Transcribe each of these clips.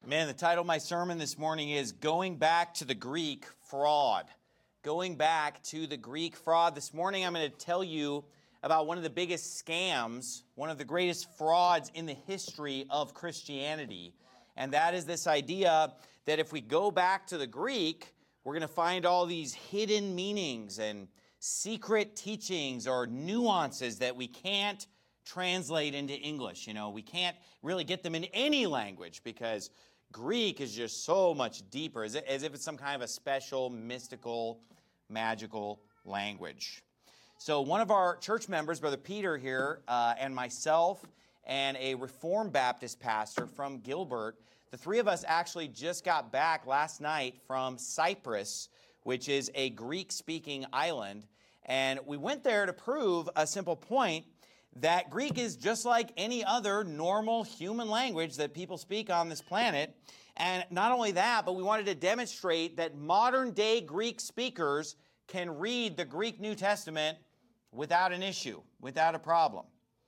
Man, the title of my sermon this morning is Going Back to the Greek Fraud. Going back to the Greek fraud. This morning I'm going to tell you about one of the biggest scams, one of the greatest frauds in the history of Christianity. And that is this idea that if we go back to the Greek, we're going to find all these hidden meanings and secret teachings or nuances that we can't translate into English. You know, we can't really get them in any language because Greek is just so much deeper, as if it's some kind of a special, mystical, magical language. So one of our church members, Brother Peter here, and myself, and a Reformed Baptist pastor from Gilbert, the three of us actually just got back last night from Cyprus, which is a Greek-speaking island. And we went there to prove a simple point, that Greek is just like any other normal human language that people speak on this planet. And not only that, but we wanted to demonstrate that modern day Greek speakers can read the Greek New Testament without an issue, without a problem.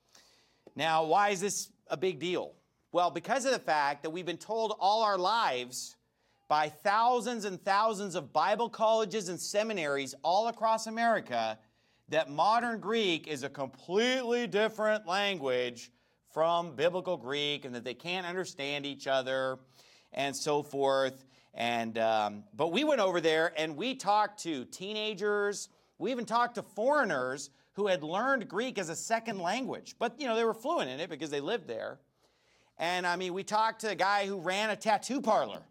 Now, why is this a big deal? Well, because of the fact that we've been told all our lives by thousands and thousands of Bible colleges and seminaries all across America that modern Greek is a completely different language from biblical Greek and that they can't understand each other and so forth. And but we went over there and we talked to teenagers. We even talked to foreigners who had learned Greek as a second language. But, you know, they were fluent in it because they lived there. And, I mean, we talked to a guy who ran a tattoo parlor.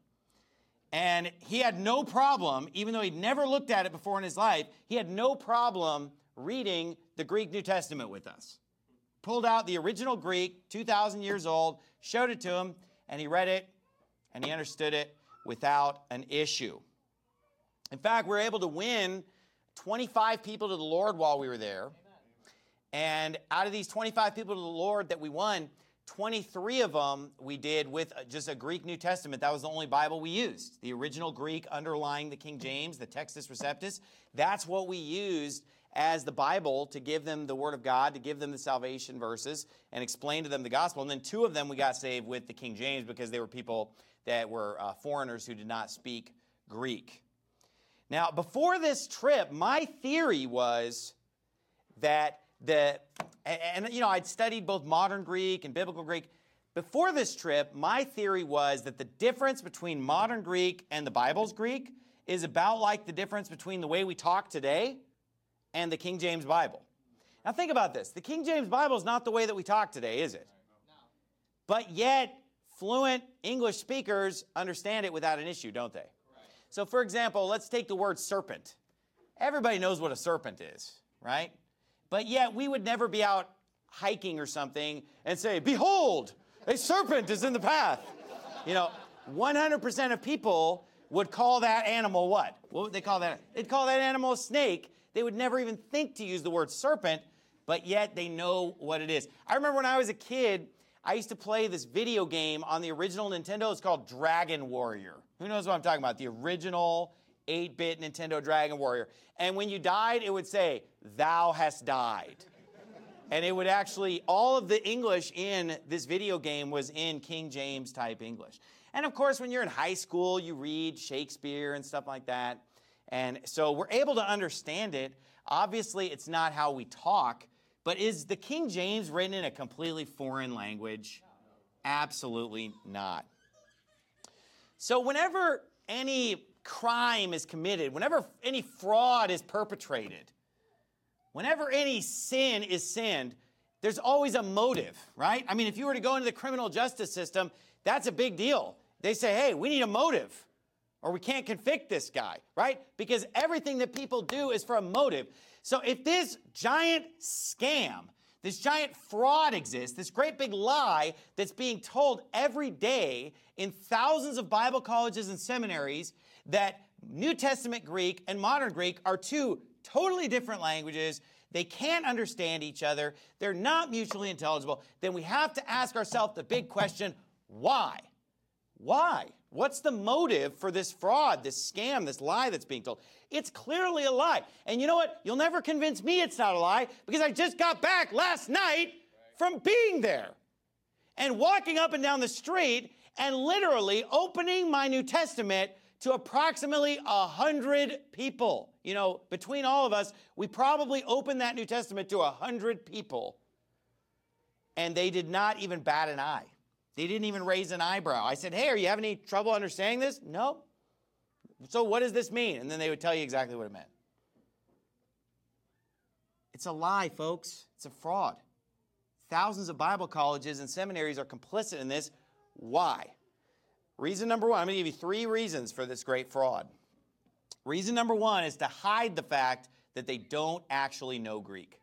And he had no problem, even though he'd never looked at it before in his life, he had no problem reading the Greek New Testament with us. Pulled out the original Greek, 2,000 years old, showed it to him, and he read it, and he understood it without an issue. In fact, we were able to win 25 people to the Lord while we were there. Amen. And out of these 25 people to the Lord that we won, 23 of them we did with just a Greek New Testament. That was the only Bible we used. The original Greek underlying the King James, the Textus Receptus. That's what we used as the Bible to give them the Word of God, to give them the salvation verses, and explain to them the gospel. And then 2 of them we got saved with the King James because they were people that were foreigners who did not speak Greek. Now, before this trip, my theory was that I'd studied both modern Greek and biblical Greek. Before this trip, my theory was that the difference between modern Greek and the Bible's Greek is about like the difference between the way we talk today and the King James Bible. Now think about this. The King James Bible is not the way that we talk today, is it? No. But yet, fluent English speakers understand it without an issue, don't they? Right. So for example, let's take the word serpent. Everybody knows what a serpent is, right? But yet we would never be out hiking or something and say, "Behold, a serpent is in the path." 100% of people would call that animal what? What would they call that? They'd call that animal a snake. They would never even think to use the word serpent, but yet they know what it is. I remember when I was a kid, I used to play this video game on the original Nintendo. It's called Dragon Warrior. Who knows what I'm talking about? The original 8-bit Nintendo Dragon Warrior. And when you died, it would say, "Thou hast died." And it would actually, all of the English in this video game was in King James type English. And of course, when you're in high school, you read Shakespeare and stuff like that. And so we're able to understand it. Obviously, it's not how we talk, but is the King James written in a completely foreign language? Absolutely not. So whenever any crime is committed, whenever any fraud is perpetrated, whenever any sin is sinned, there's always a motive, right? I mean, if you were to go into the criminal justice system, that's a big deal. They say, "Hey, we need a motive, or we can't convict this guy," right? Because everything that people do is for a motive. So if this giant scam, this giant fraud exists, this great big lie that's being told every day in thousands of Bible colleges and seminaries that New Testament Greek and modern Greek are two totally different languages, they can't understand each other, they're not mutually intelligible, then we have to ask ourselves the big question, why? Why? What's the motive for this fraud, this scam, this lie that's being told? It's clearly a lie. And you know what? You'll never convince me it's not a lie because I just got back last night from being there and walking up and down the street and literally opening my New Testament to approximately 100 people. You know, between all of us, we probably opened that New Testament to 100 people. And they did not even bat an eye. They didn't even raise an eyebrow. I said, hey, are you having any trouble understanding this? No. So what does this mean? And then they would tell you exactly what it meant. It's a lie, folks. It's a fraud. Thousands of Bible colleges and seminaries are complicit in this. Why? Reason number one, I'm going to give you 3 reasons for this great fraud. Reason number 1 is to hide the fact that they don't actually know Greek.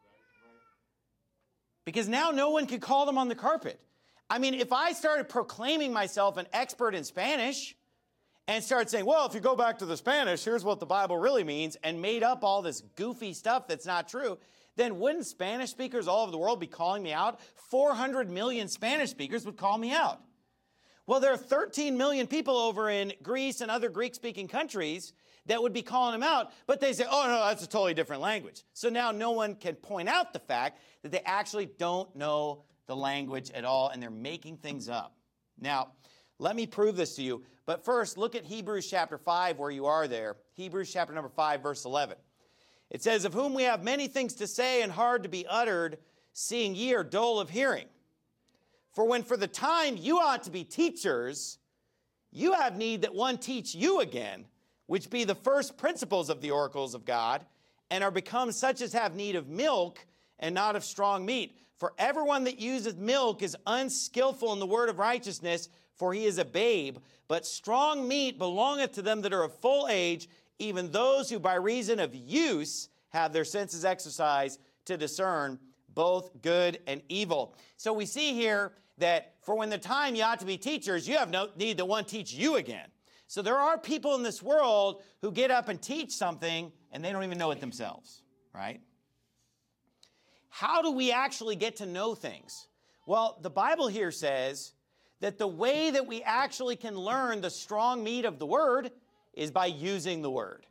Because now no one can call them on the carpet. I mean, if I started proclaiming myself an expert in Spanish and started saying, well, if you go back to the Spanish, here's what the Bible really means, and made up all this goofy stuff that's not true, then wouldn't Spanish speakers all over the world be calling me out? 400 million Spanish speakers would call me out. Well, there are 13 million people over in Greece and other Greek-speaking countries that would be calling them out, but they say, oh, no, that's a totally different language. So now no one can point out the fact that they actually don't know the language at all, and they're making things up. Now, let me prove this to you, but first, look at Hebrews chapter 5 where you are there. Hebrews chapter number 5, verse 11. It says, of whom we have many things to say and hard to be uttered, seeing ye are dull of hearing. For when for the time you ought to be teachers, you have need that one teach you again, which be the first principles of the oracles of God, and are become such as have need of milk and not of strong meat. For everyone that useth milk is unskillful in the word of righteousness, for he is a babe. But strong meat belongeth to them that are of full age, even those who by reason of use have their senses exercised to discern both good and evil. So we see here that for when the time you ought to be teachers, you have no need that one teach you again. So there are people in this world who get up and teach something and they don't even know it themselves, right? How do we actually get to know things? Well, the Bible here says that the way that we actually can learn the strong meat of the word is by using the word.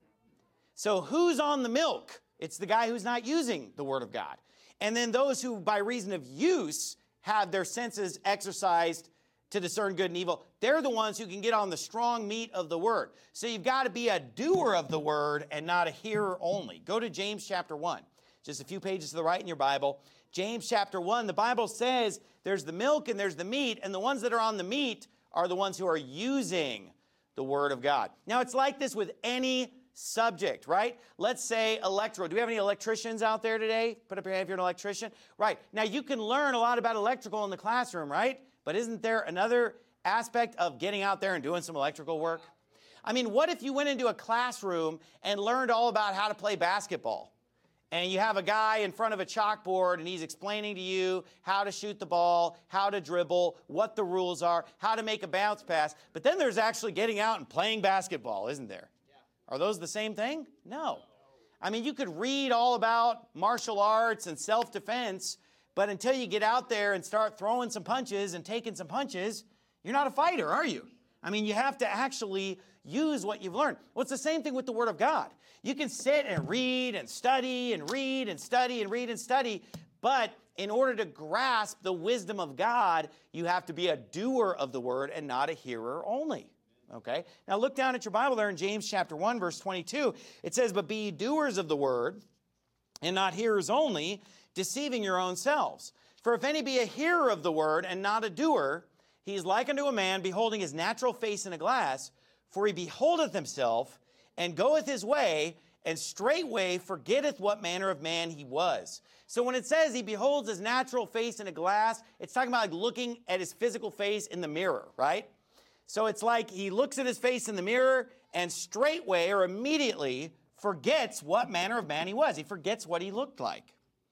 So who's on the milk? It's the guy who's not using the word of God. And then those who by reason of use have their senses exercised to discern good and evil, they're the ones who can get on the strong meat of the word. So you've got to be a doer of the word and not a hearer only. Go to James chapter 1. Just a few pages to the right in your Bible. James chapter 1, the Bible says there's the milk and there's the meat, and the ones that are on the meat are the ones who are using the word of God. Now, it's like this with any subject, right? Let's say electrical. Do we have any electricians out there today? Put up your hand if you're an electrician. Right. Now, you can learn a lot about electrical in the classroom, right? But isn't there another aspect of getting out there and doing some electrical work? I mean, what if you went into a classroom and learned all about how to play basketball? And you have a guy in front of a chalkboard and he's explaining to you how to shoot the ball, how to dribble, what the rules are, how to make a bounce pass. But then there's actually getting out and playing basketball, isn't there? Yeah. Are those the same thing? No. I mean, you could read all about martial arts and self-defense, but until you get out there and start throwing some punches and taking some punches, you're not a fighter, are you? I mean, you have to actually use what you've learned. Well, it's the same thing with the Word of God. You can sit and read and study and read and study and read and study, but in order to grasp the wisdom of God, you have to be a doer of the Word and not a hearer only. Okay? Now look down at your Bible there in James chapter 1, verse 22. It says, but be ye doers of the Word and not hearers only, deceiving your own selves. For if any be a hearer of the Word and not a doer, he is like unto a man beholding his natural face in a glass, for he beholdeth himself, and goeth his way, and straightway forgetteth what manner of man he was. So when it says he beholds his natural face in a glass, it's talking about like looking at his physical face in the mirror, right? So it's like he looks at his face in the mirror, and straightway or immediately forgets what manner of man he was. He forgets what he looked like.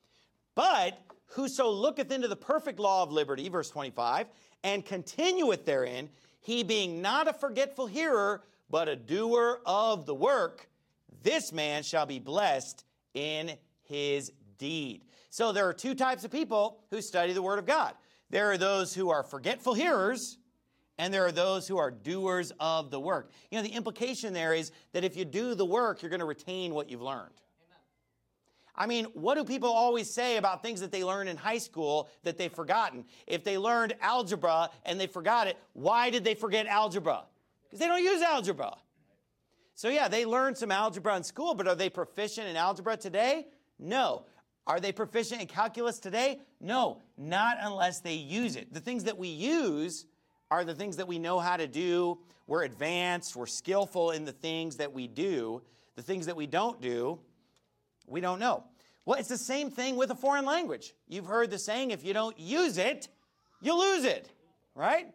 But whoso looketh into the perfect law of liberty, verse 25, and continueth therein, he being not a forgetful hearer, but a doer of the work, this man shall be blessed in his deed. So there are two types of people who study the Word of God. There are those who are forgetful hearers, and there are those who are doers of the work. You know, the implication there is that if you do the work, you're going to retain what you've learned. Amen. I mean, what do people always say about things that they learned in high school that they've forgotten? If they learned algebra and they forgot it, why did they forget algebra? Because they don't use algebra. So yeah, they learned some algebra in school, but are they proficient in algebra today? No. Are they proficient in calculus today? No, not unless they use it. The things that we use are the things that we know how to do. We're advanced, we're skillful in the things that we do. The things that we don't do, we don't know. Well, it's the same thing with a foreign language. You've heard the saying, if you don't use it, you lose it, right?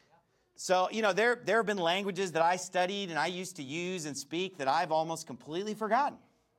So, there have been languages that I studied and I used to use and speak that I've almost completely forgotten.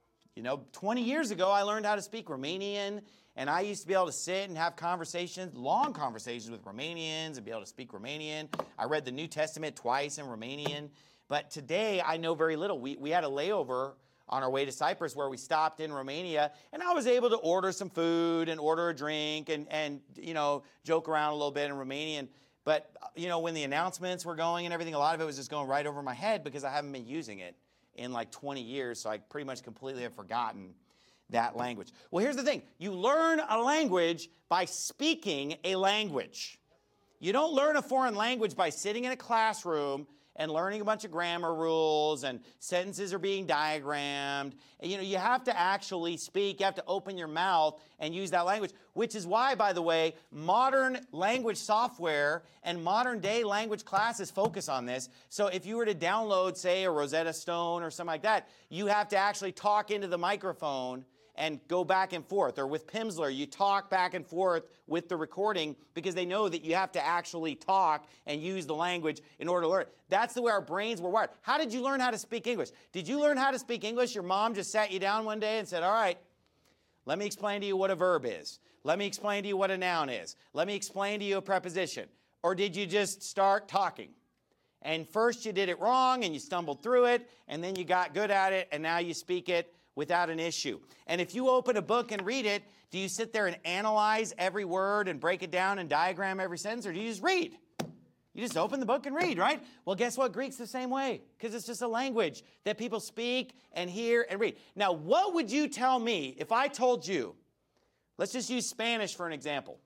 20 years ago, I learned how to speak Romanian, and I used to be able to sit and have conversations, long conversations with Romanians and be able to speak Romanian. I read the New Testament twice in Romanian, but today I know very little. We had a layover on our way to Cyprus where we stopped in Romania, and I was able to order some food and order a drink and joke around a little bit in Romanian. But, when the announcements were going and everything, a lot of it was just going right over my head because I haven't been using it in like 20 years, so I pretty much completely have forgotten that language. Well, here's the thing. You learn a language by speaking a language. You don't learn a foreign language by sitting in a classroom and learning a bunch of grammar rules and sentences are being diagrammed. And, you have to actually speak. You have to open your mouth and use that language, which is why, by the way, modern language software and modern day language classes focus on this. So if you were to download, say, a Rosetta Stone or something like that, you have to actually talk into the microphone and go back and forth. Or with Pimsleur, you talk back and forth with the recording because they know that you have to actually talk and use the language in order to learn it. That's the way our brains were wired. How did you learn how to speak English? Did you learn how to speak English? Your mom just sat you down one day and said, all right, let me explain to you what a verb is. Let me explain to you what a noun is. Let me explain to you a preposition. Or did you just start talking? And first you did it wrong and you stumbled through it, and then you got good at it, and now you speak it without an issue. And if you open a book and read it, do you sit there and analyze every word and break it down and diagram every sentence, or do you just read? You just open the book and read, right? Well, guess what? Greek's the same way, because it's just a language that people speak and hear and read. Now, what would you tell me if I told you, let's just use Spanish for an example.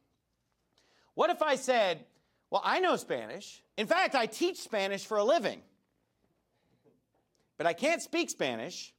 What if I said, well, I know Spanish. In fact, I teach Spanish for a living, but I can't speak Spanish.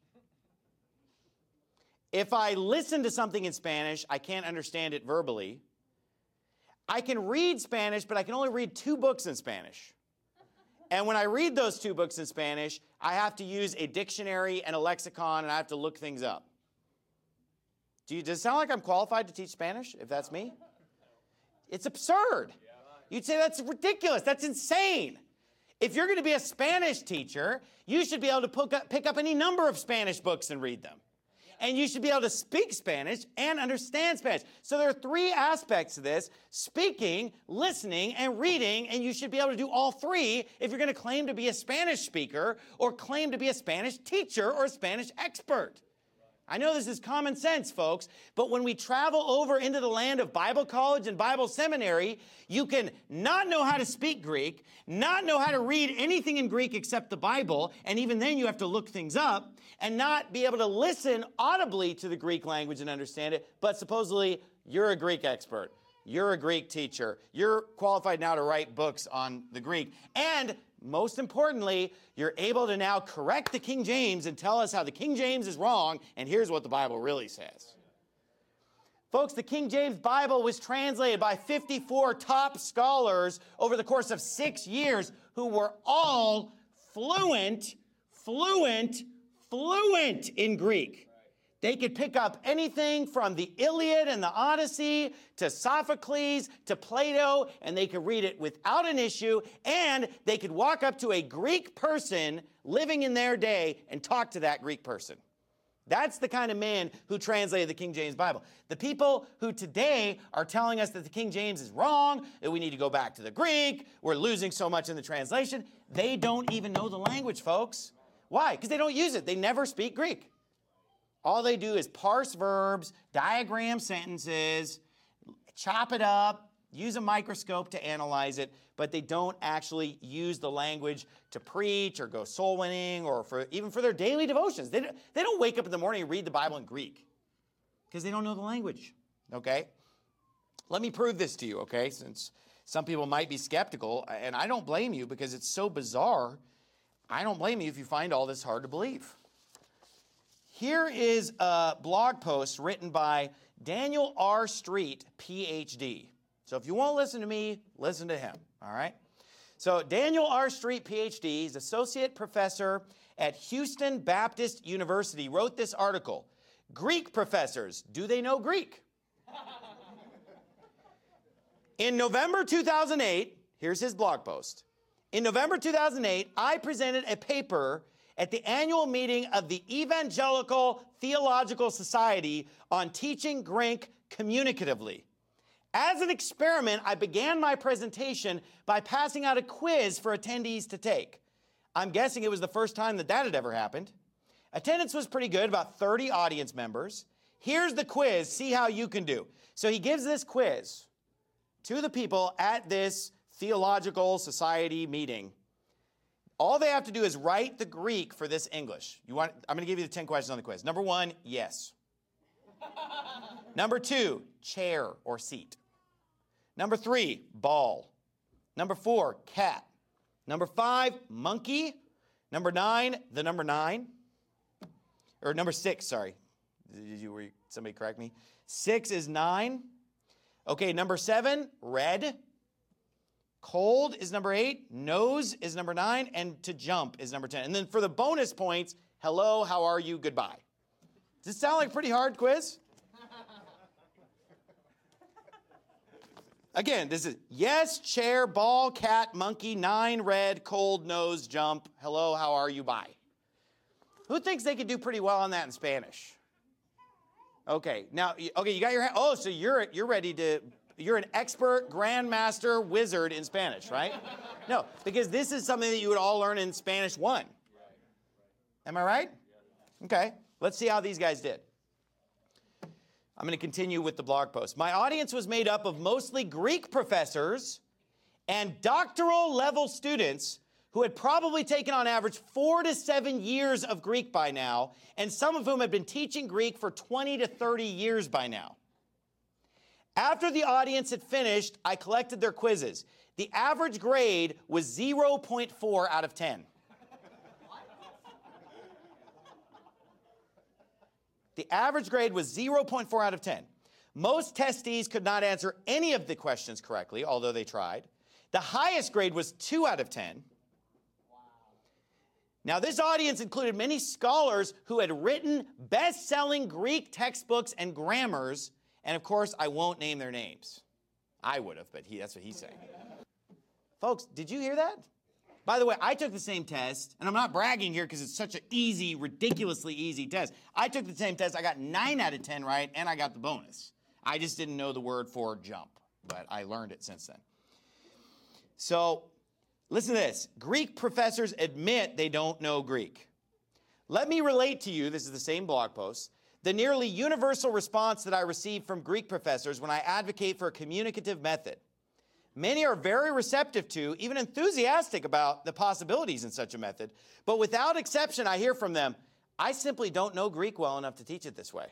If I listen to something in Spanish, I can't understand it verbally. I can read Spanish, but I can only read 2 books in Spanish. And when I read those 2 books in Spanish, I have to use a dictionary and a lexicon, and I have to look things up. Does it sound like I'm qualified to teach Spanish, if that's me? It's absurd. You'd say that's ridiculous. That's insane. If you're going to be a Spanish teacher, you should be able to pick up any number of Spanish books and read them. And you should be able to speak Spanish and understand Spanish. So there are 3 aspects to this: speaking, listening, and reading. And you should be able to do all 3 if you're going to claim to be a Spanish speaker or claim to be a Spanish teacher or a Spanish expert. I know this is common sense, folks, but when we travel over into the land of Bible college and Bible seminary, you can not know how to speak Greek, not know how to read anything in Greek except the Bible, and even then you have to look things up, and not be able to listen audibly to the Greek language and understand it, but supposedly you're a Greek expert. You're a Greek teacher. You're qualified now to write books on the Greek. And most importantly, you're able to now correct the King James and tell us how the King James is wrong, and here's what the Bible really says. Folks, the King James Bible was translated by 54 top scholars over the course of 6 years who were all fluent in Greek. They could pick up anything from the Iliad and the Odyssey to Sophocles to Plato, and they could read it without an issue, and they could walk up to a Greek person living in their day and talk to that Greek person. That's the kind of man who translated the King James Bible. The people who today are telling us that the King James is wrong, that we need to go back to the Greek, we're losing so much in the translation, they don't even know the language, folks. Why? Because they don't use it. They never speak Greek. All they do is parse verbs, diagram sentences, chop it up, use a microscope to analyze it, but they don't actually use the language to preach or go soul winning or even for their daily devotions. They don't wake up in the morning and read the Bible in Greek. because they don't know the language, okay? Let me prove this to you, okay, since some people might be skeptical, and I don't blame you because it's so bizarre. I don't blame you if you find all this hard to believe. Here is a blog post written by Daniel R. Street, PhD. So if you won't listen to me, listen to him, all right? So Daniel R. Street, PhD, is associate professor at Houston Baptist University, wrote this article. Greek professors, do they know Greek? In November 2008, here's his blog post. In November 2008, I presented a paper at the annual meeting of the Evangelical Theological Society on teaching Greek communicatively. As an experiment, I began my presentation by passing out a quiz for attendees to take. I'm guessing it was the first time that had ever happened. Attendance was pretty good, about 30 audience members. Here's the quiz, see how you can do. So he gives this quiz to the people at this theological society meeting. All they have to do is write the Greek for this English. I'm going to give you the 10 questions on the quiz. Number 1, yes. Number 2, chair or seat. Number 3, ball. Number 4, cat. Number 5, monkey. Number 9, the number 9. Or number 6, sorry. Somebody correct me? 6 is 9. Okay, number 7, red. Cold is number 8, nose is number 9, and to jump is number 10. And then for the bonus points, hello, how are you, goodbye. Does this sound like a pretty hard quiz? Again, this is yes, chair, ball, cat, monkey, 9, red, cold, nose, jump, hello, how are you, bye. Who thinks they could do pretty well on that in Spanish? Okay, now, you got your hand. Oh, so you're ready to... You're an expert, grandmaster, wizard in Spanish, right? No, because this is something that you would all learn in Spanish 1. Am I right? Okay, let's see how these guys did. I'm going to continue with the blog post. My audience was made up of mostly Greek professors and doctoral level students who had probably taken on average 4 to 7 years of Greek by now, and some of whom had been teaching Greek for 20 to 30 years by now. After the audience had finished, I collected their quizzes. The average grade was 0.4 out of 10. The average grade was 0.4 out of 10. Most testees could not answer any of the questions correctly, although they tried. The highest grade was 2 out of 10. Now, this audience included many scholars who had written best-selling Greek textbooks and grammars. And of course, I won't name their names. I would have, but that's what he's saying. Folks, did you hear that? By the way, I took the same test, and I'm not bragging here because it's such an easy, ridiculously easy test. I took the same test. I got 9 out of 10 right, and I got the bonus. I just didn't know the word for jump, but I learned it since then. So, listen to this. Greek professors admit they don't know Greek. Let me relate to you, this is the same blog post, the nearly universal response that I receive from Greek professors when I advocate for a communicative method. Many are very receptive to, even enthusiastic about the possibilities in such a method, but without exception, I hear from them, I simply don't know Greek well enough to teach it this way.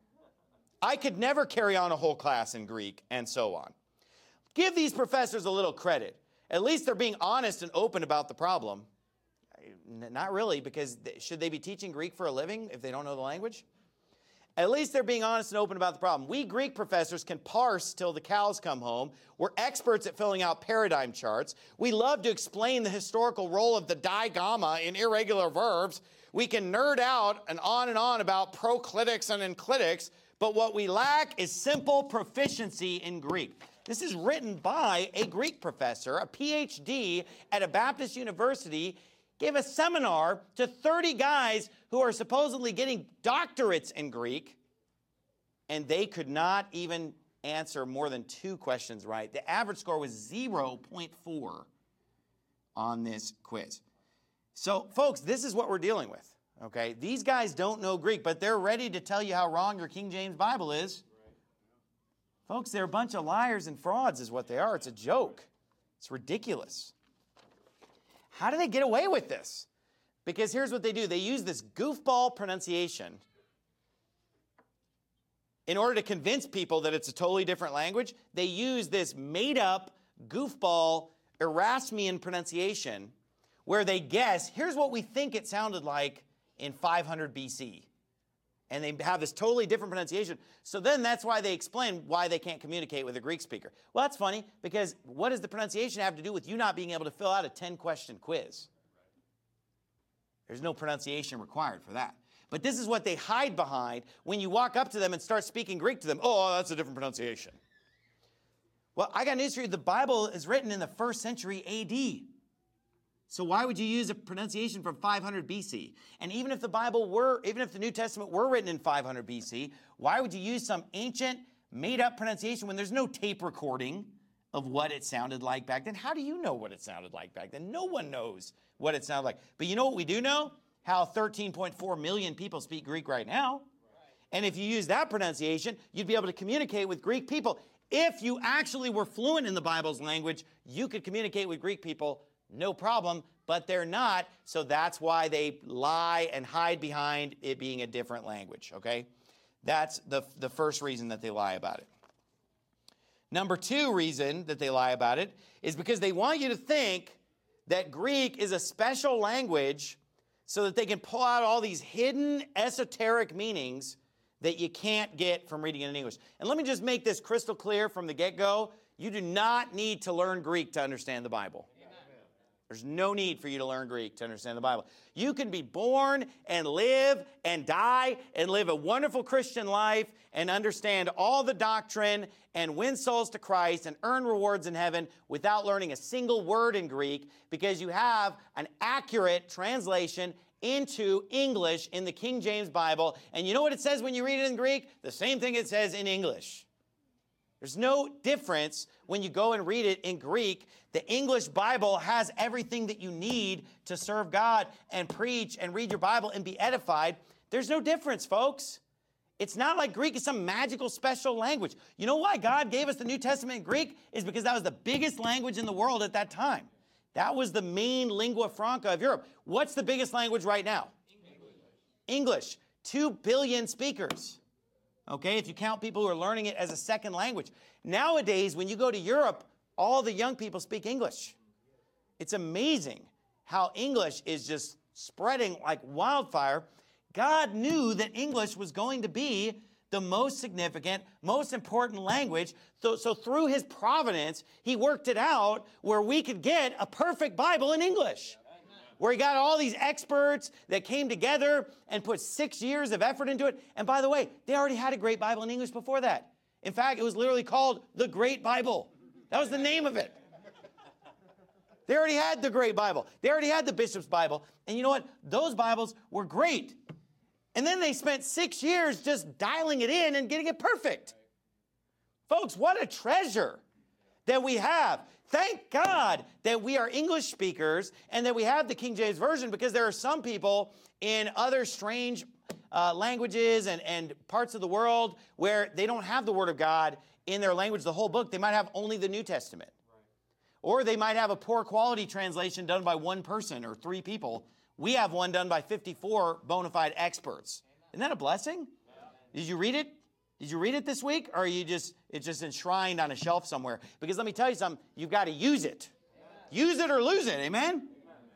I could never carry on a whole class in Greek, and so on. Give these professors a little credit. At least they're being honest and open about the problem. Not really, because should they be teaching Greek for a living if they don't know the language? At least they're being honest and open about the problem. We Greek professors can parse till the cows come home. We're experts at filling out paradigm charts. We love to explain the historical role of the digamma in irregular verbs. We can nerd out and on about proclitics and enclitics, but what we lack is simple proficiency in Greek. This is written by a Greek professor, a PhD at a Baptist university, gave a seminar to 30 guys who are supposedly getting doctorates in Greek, and they could not even answer more than 2 questions right. The average score was 0.4 on this quiz. So, folks, this is what we're dealing with, okay? These guys don't know Greek, but they're ready to tell you how wrong your King James Bible is. Folks, they're a bunch of liars and frauds is what they are. It's a joke. It's ridiculous. How do they get away with this? Because here's what they do. They use this goofball pronunciation. in order to convince people that it's a totally different language, they use this made-up, goofball, Erasmian pronunciation where they guess, here's what we think it sounded like in 500 BC. And they have this totally different pronunciation. So then that's why they explain why they can't communicate with a Greek speaker. Well, that's funny, because what does the pronunciation have to do with you not being able to fill out a 10-question quiz? There's no pronunciation required for that. But this is what they hide behind when you walk up to them and start speaking Greek to them. Oh, that's a different pronunciation. Well, I got news for you. The Bible is written in the 1st century AD. So why would you use a pronunciation from 500 BC? And even if the New Testament were written in 500 BC, why would you use some ancient, made-up pronunciation when there's no tape recording of what it sounded like back then? How do you know what it sounded like back then? No one knows what it sounded like. But you know what we do know? How 13.4 million people speak Greek right now. And if you use that pronunciation, you'd be able to communicate with Greek people. If you actually were fluent in the Bible's language, you could communicate with Greek people, no problem, but they're not, so that's why they lie and hide behind it being a different language, okay? That's the first reason that they lie about it. Number 2 reason that they lie about it is because they want you to think that Greek is a special language so that they can pull out all these hidden esoteric meanings that you can't get from reading it in English. And let me just make this crystal clear from the get-go. You do not need to learn Greek to understand the Bible. There's no need for you to learn Greek to understand the Bible. You can be born and live and die and live a wonderful Christian life and understand all the doctrine and win souls to Christ and earn rewards in heaven without learning a single word in Greek, because you have an accurate translation into English in the King James Bible. And you know what it says when you read it in Greek? The same thing it says in English. There's no difference when you go and read it in Greek. The English Bible has everything that you need to serve God and preach and read your Bible and be edified. There's no difference, folks. It's not like Greek is some magical special language. You know why God gave us the New Testament in Greek? Is because that was the biggest language in the world at that time. That was the main lingua franca of Europe. What's the biggest language right now? English. 2 billion speakers. Okay, if you count people who are learning it as a second language. Nowadays, when you go to Europe, all the young people speak English. It's amazing how English is just spreading like wildfire. God knew that English was going to be the most significant, most important language. So through his providence, he worked it out where we could get a perfect Bible in English. Where he got all these experts that came together and put 6 years of effort into it. And by the way, they already had a great Bible in English before that. In fact, it was literally called the Great Bible. That was the name of it. They already had the Great Bible. They already had the Bishop's Bible. And you know what? Those Bibles were great. And then they spent 6 years just dialing it in and getting it perfect. Folks, what a treasure that we have. Thank God that we are English speakers and that we have the King James Version, because there are some people in other strange languages and parts of the world where they don't have the Word of God in their language, the whole book. They might have only the New Testament. Right. Or they might have a poor quality translation done by one person or 3 people. We have one done by 54 bona fide experts. Isn't that a blessing? Yeah. Did you read it? Did you read it this week, or are you it's just enshrined on a shelf somewhere? Because let me tell you something, you've got to use it. Amen. Use it or lose it, amen? Amen?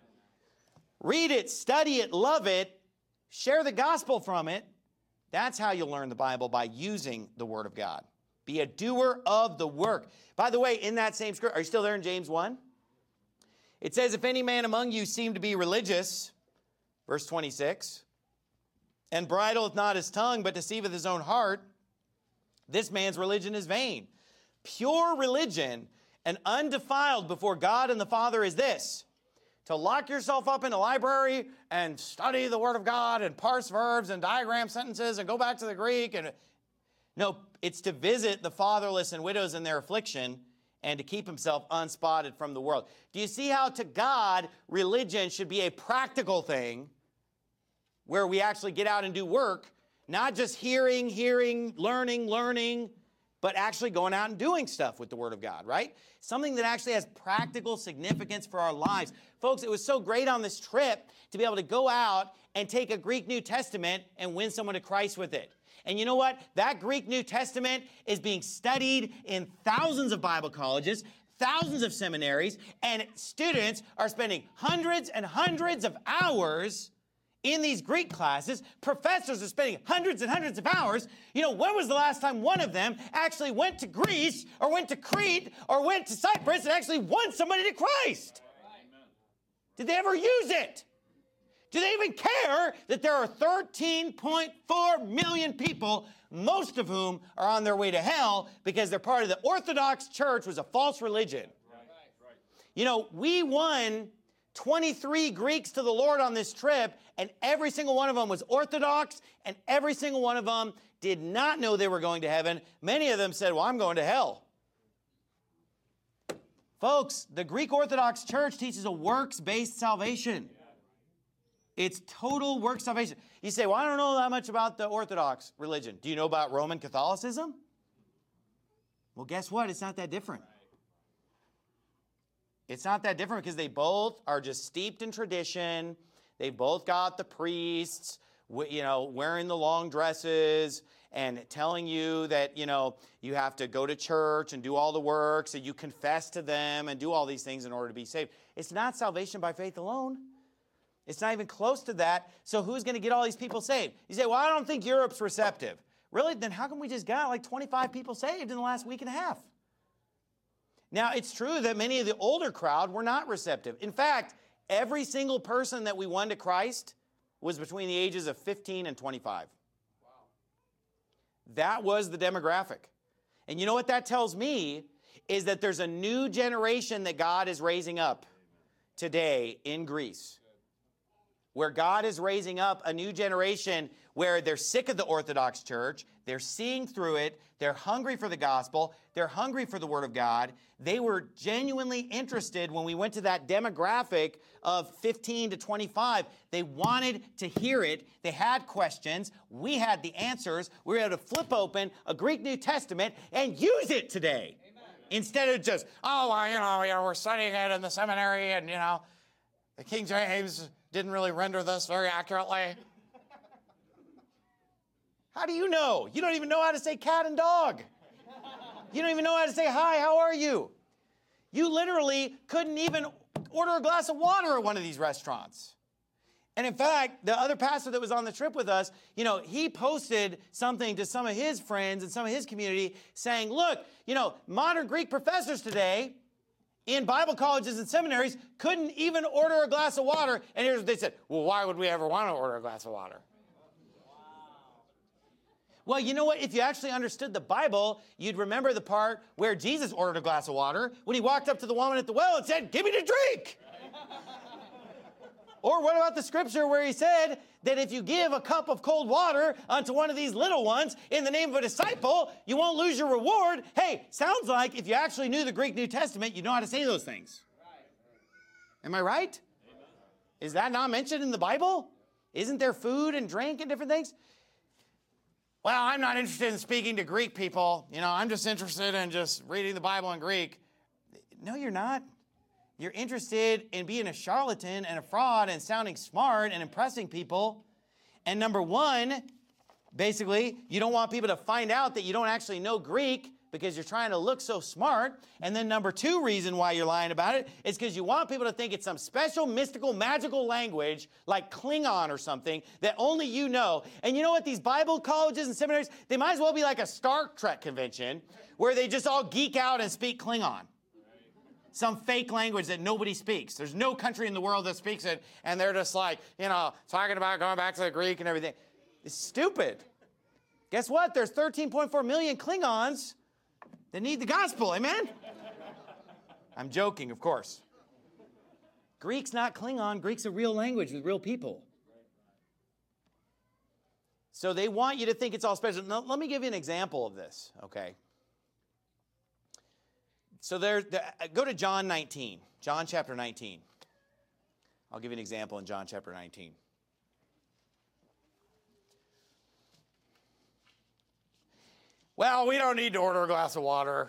Read it, study it, love it, share the gospel from it. That's how you'll learn the Bible, by using the Word of God. Be a doer of the work. By the way, in that same scripture, are you still there in James 1? It says, if any man among you seem to be religious, verse 26, and bridleth not his tongue, but deceiveth his own heart, this man's religion is vain. Pure religion and undefiled before God and the Father is this: to lock yourself up in a library and study the Word of God and parse verbs and diagram sentences and go back to the Greek. No, it's to visit the fatherless and widows in their affliction and to keep himself unspotted from the world. Do you see how to God, religion should be a practical thing where we actually get out and do work? Not just hearing, learning, but actually going out and doing stuff with the Word of God, right? Something that actually has practical significance for our lives. Folks, it was so great on this trip to be able to go out and take a Greek New Testament and win someone to Christ with it. And you know what? That Greek New Testament is being studied in thousands of Bible colleges, thousands of seminaries, and students are spending hundreds and hundreds of hours in these Greek classes. Professors are spending hundreds and hundreds of hours. You know, when was the last time one of them actually went to Greece or went to Crete or went to Cyprus and actually won somebody to Christ? Did they ever use it? Do they even care that there are 13.4 million people, most of whom are on their way to hell because they're part of the Orthodox Church, was a false religion? You know, we won 23 Greeks to the Lord on this trip, and every single one of them was Orthodox, and every single one of them did not know they were going to heaven. Many of them said, well, I'm going to hell. Folks, the Greek Orthodox Church teaches a works-based salvation. It's total works salvation. You say, well, I don't know that much about the Orthodox religion. Do you know about Roman Catholicism? Well, guess what? It's not that different. It's not that different because they both are just steeped in tradition. They both got the priests, wearing the long dresses and telling you that, you have to go to church and do all the works and you confess to them and do all these things in order to be saved. It's not salvation by faith alone. It's not even close to that. So who's going to get all these people saved? You say, well, I don't think Europe's receptive. Really? Then how come we just got like 25 people saved in the last week and a half? Now, it's true that many of the older crowd were not receptive. In fact, every single person that we won to Christ was between the ages of 15 and 25. Wow. That was the demographic. And you know what that tells me is that there's a new generation that God is raising up today in Greece, where God is raising up a new generation where they're sick of the Orthodox Church, they're seeing through it, they're hungry for the gospel, they're hungry for the Word of God. They were genuinely interested when we went to that demographic of 15 to 25. They wanted to hear it. They had questions. We had the answers. We were able to flip open a Greek New Testament and use it today. Amen. Instead of just, we're studying it in the seminary and, the King James didn't really render this very accurately. How do you know? You don't even know how to say cat and dog. You don't even know how to say, hi, how are you? You literally couldn't even order a glass of water at one of these restaurants. And in fact, the other pastor that was on the trip with us, he posted something to some of his friends and some of his community saying, look, modern Greek professors today in Bible colleges and seminaries couldn't even order a glass of water. And here's what they said. Well, why would we ever want to order a glass of water? Well, you know what? If you actually understood the Bible, you'd remember the part where Jesus ordered a glass of water when he walked up to the woman at the well and said, give me to drink. Or what about the scripture where he said that if you give a cup of cold water unto one of these little ones in the name of a disciple, you won't lose your reward? Hey, sounds like if you actually knew the Greek New Testament, you'd know how to say those things. Am I right? Is that not mentioned in the Bible? Isn't there food and drink and different things? Well, I'm not interested in speaking to Greek people. I'm just interested in just reading the Bible in Greek. No, you're not. You're interested in being a charlatan and a fraud and sounding smart and impressing people. And number one, basically, you don't want people to find out that you don't actually know Greek because you're trying to look so smart. And then number two reason why you're lying about it is because you want people to think it's some special, mystical, magical language like Klingon or something that only you know. And you know what? These Bible colleges and seminaries, they might as well be like a Star Trek convention where they just all geek out and speak Klingon. Some fake language that nobody speaks. There's no country in the world that speaks it, and they're just like, talking about going back to the Greek and everything. It's stupid. Guess what? There's 13.4 million Klingons that need the gospel, amen? I'm joking, of course. Greek's not Klingon. Greek's a real language with real people. So they want you to think it's all special. Now, let me give you an example of this, okay? So go to John 19, John chapter 19. I'll give you an example in John chapter 19. Well, we don't need to order a glass of water.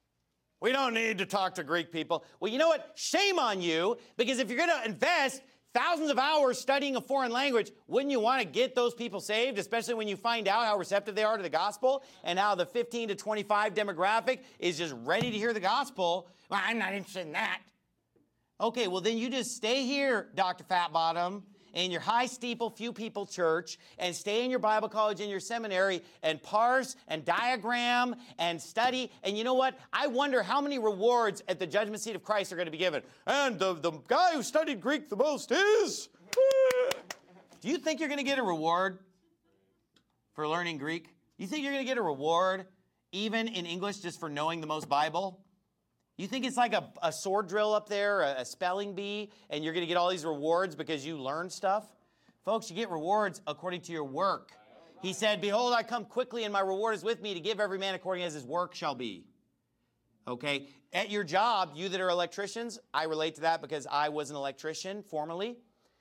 We don't need to talk to Greek people. Well, you know what? Shame on you, because if you're going to invest thousands of hours studying a foreign language. Wouldn't you want to get those people saved, especially when you find out how receptive they are to the gospel and how the 15 to 25 demographic is just ready to hear the gospel? Well, I'm not interested in that. Okay, well then you just stay here, Dr. Fatbottom, in your high steeple, few people church, and stay in your Bible college and your seminary and parse and diagram and study. And you know what? I wonder how many rewards at the judgment seat of Christ are going to be given. And the guy who studied Greek the most is... Do you think you're going to get a reward for learning Greek? You think you're going to get a reward even in English just for knowing the most Bible? You think it's like a sword drill up there, a spelling bee, and you're going to get all these rewards because you learned stuff? Folks, you get rewards according to your work. He said, behold, I come quickly, and my reward is with me to give every man according as his work shall be. Okay? At your job, you that are electricians, I relate to that because I was an electrician formerly.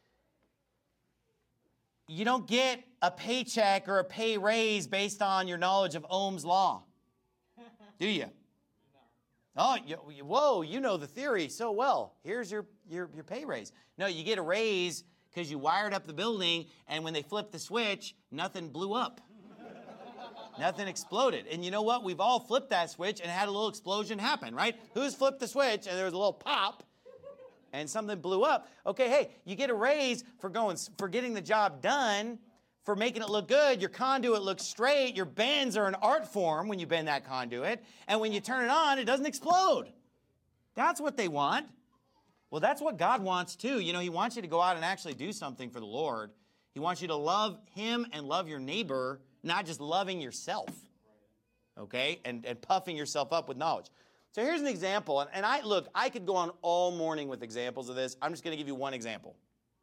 You don't get a paycheck or a pay raise based on your knowledge of Ohm's law, do you? Oh, whoa, you know the theory so well. Here's your pay raise. No, you get a raise because you wired up the building, and when they flipped the switch, nothing blew up. Nothing exploded. And you know what? We've all flipped that switch and had a little explosion happen, right? Who's flipped the switch and there was a little pop and something blew up? Okay, hey, you get a raise for getting the job done, for making it look good. Your conduit looks straight. Your bends are an art form when you bend that conduit. And when you turn it on, it doesn't explode. That's what they want. Well, that's what God wants too. You know, He wants you to go out and actually do something for the Lord. He wants you to love Him and love your neighbor, not just loving yourself. Okay? And puffing yourself up with knowledge. So here's an example. And I could go on all morning with examples of this. I'm just going to give you one example.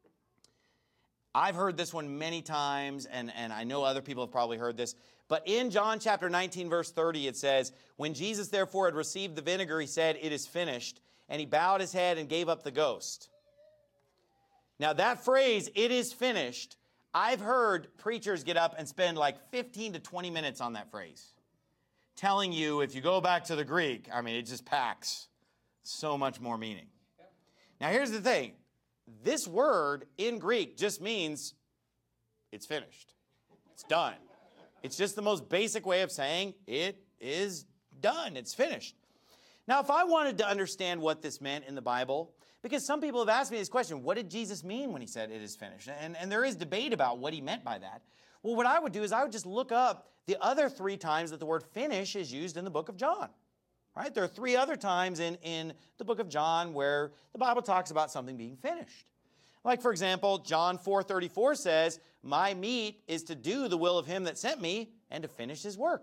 I've heard this one many times, and I know other people have probably heard this. But in John chapter 19, verse 30, it says, when Jesus therefore had received the vinegar, He said, it is finished. And He bowed His head and gave up the ghost. Now that phrase, it is finished, I've heard preachers get up and spend like 15 to 20 minutes on that phrase. Telling you, if you go back to the Greek, I mean, it just packs so much more meaning. Now here's the thing. This word in Greek just means it's finished. It's done. It's just the most basic way of saying it is done. It's finished. Now, if I wanted to understand what this meant in the Bible, because some people have asked me this question, what did Jesus mean when He said it is finished? And there is debate about what He meant by that. Well, what I would do is I would just look up the other 3 times that the word finish is used in the book of John. Right? There are 3 other times in the book of John where the Bible talks about something being finished. Like, for example, John 4:34 says, my meat is to do the will of Him that sent me and to finish His work.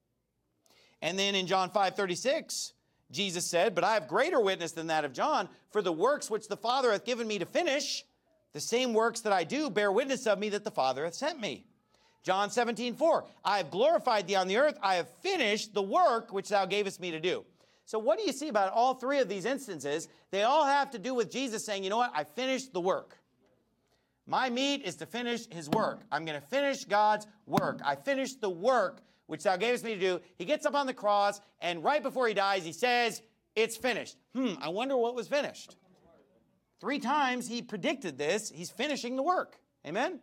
And then in John 5:36, Jesus said, but I have greater witness than that of John, for the works which the Father hath given me to finish, the same works that I do bear witness of me that the Father hath sent me. John 17:4, I have glorified thee on the earth. I have finished the work which thou gavest me to do. So what do you see about all 3 of these instances? They all have to do with Jesus saying, you know what? I finished the work. My meat is to finish His work. I'm going to finish God's work. I finished the work which thou gavest me to do. He gets up on the cross, and right before He dies, He says, it's finished. I wonder what was finished. 3 times He predicted this. He's finishing the work. Amen?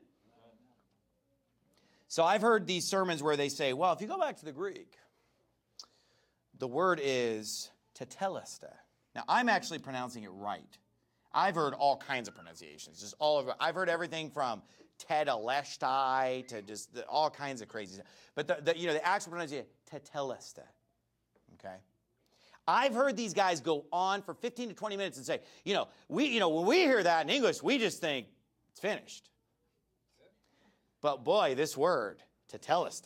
So I've heard these sermons where they say, well, if you go back to the Greek, the word is tetelestai. Now, I'm actually pronouncing it right. I've heard all kinds of pronunciations, just all over. I've heard everything from tetelestai to just all kinds of crazy stuff. But the actual pronunciation, tetelestai. Okay? I've heard these guys go on for 15 to 20 minutes and say, when we hear that in English, we just think it's finished. But boy, this word, tetelestai.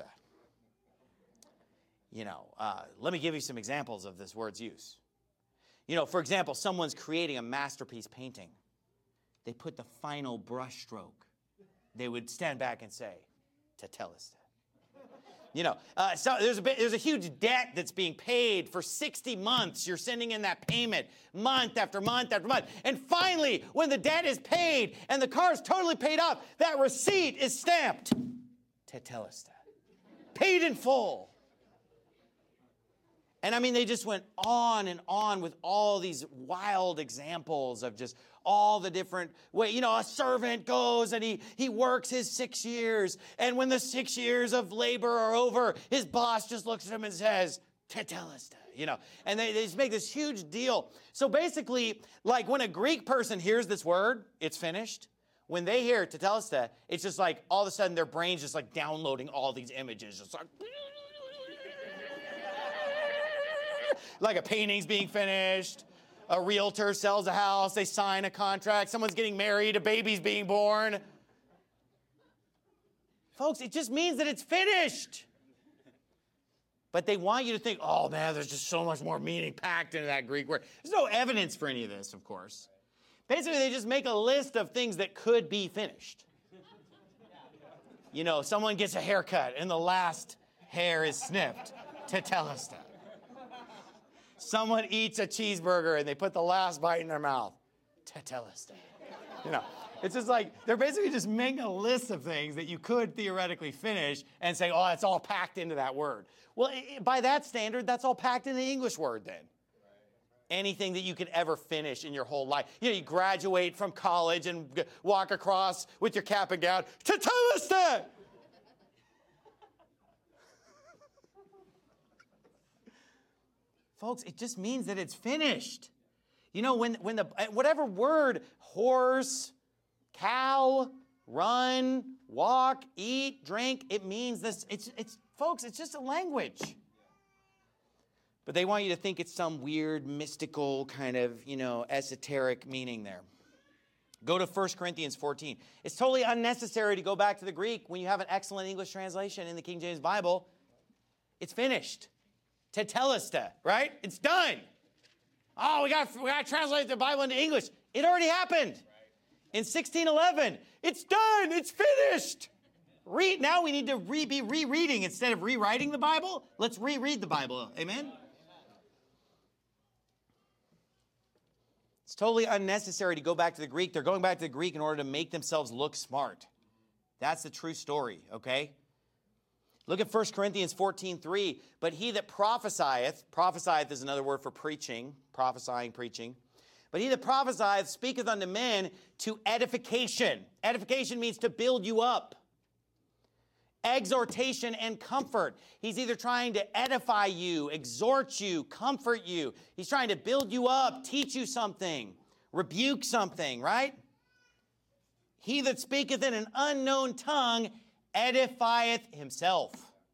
Let me give you some examples of this word's use. For example, someone's creating a masterpiece painting. They put the final brush stroke. They would stand back and say, tetelestai. So there's a huge debt that's being paid for 60 months. You're sending in that payment month after month after month. And finally, when the debt is paid and the car is totally paid off, that receipt is stamped. Tetelestai. Paid in full. And I mean, they just went on and on with all these wild examples of just all the different ways. A servant goes and he works his 6 years. And when the 6 years of labor are over, his boss just looks at him and says, tetelestai, and they just make this huge deal. So basically, like when a Greek person hears this word, it's finished. When they hear tetelestai, it's just like all of a sudden their brain's just like downloading all these images. Just like a painting's being finished. A realtor sells a house. They sign a contract. Someone's getting married. A baby's being born. Folks, it just means that it's finished. But they want you to think, oh man, there's just so much more meaning packed into that Greek word. There's no evidence for any of this, of course. Basically, they just make a list of things that could be finished. Someone gets a haircut and the last hair is snipped. Tetelestai. Someone eats a cheeseburger and they put the last bite in their mouth. Tetelestai. It's just like they're basically just making a list of things that you could theoretically finish and say, oh, it's all packed into that word. Well, by that standard, that's all packed in the English word then. Anything that you could ever finish in your whole life. You graduate from college and walk across with your cap and gown. Tetelestai! Folks, it just means that it's finished. When whatever word, horse, cow, run, walk, eat, drink, it means this. Folks, it's just a language. But they want you to think it's some weird, mystical kind of, esoteric meaning there. Go to 1 Corinthians 14. It's totally unnecessary to go back to the Greek when you have an excellent English translation in the King James Bible. It's finished. Tetelestai, right? It's done. Oh, we got to translate the Bible into English. It already happened. In 1611, it's done. It's finished. Now we need to be rereading instead of rewriting the Bible. Let's reread the Bible. Amen? It's totally unnecessary to go back to the Greek. They're going back to the Greek in order to make themselves look smart. That's the true story, okay? Look at 1 Corinthians 14:3. But he that prophesieth is another word for preaching, prophesying, preaching. But he that prophesieth speaketh unto men to edification. Edification means to build you up. Exhortation and comfort. He's either trying to edify you, exhort you, comfort you. He's trying to build you up, teach you something, rebuke something, right? He that speaketh in an unknown tongue edifieth himself.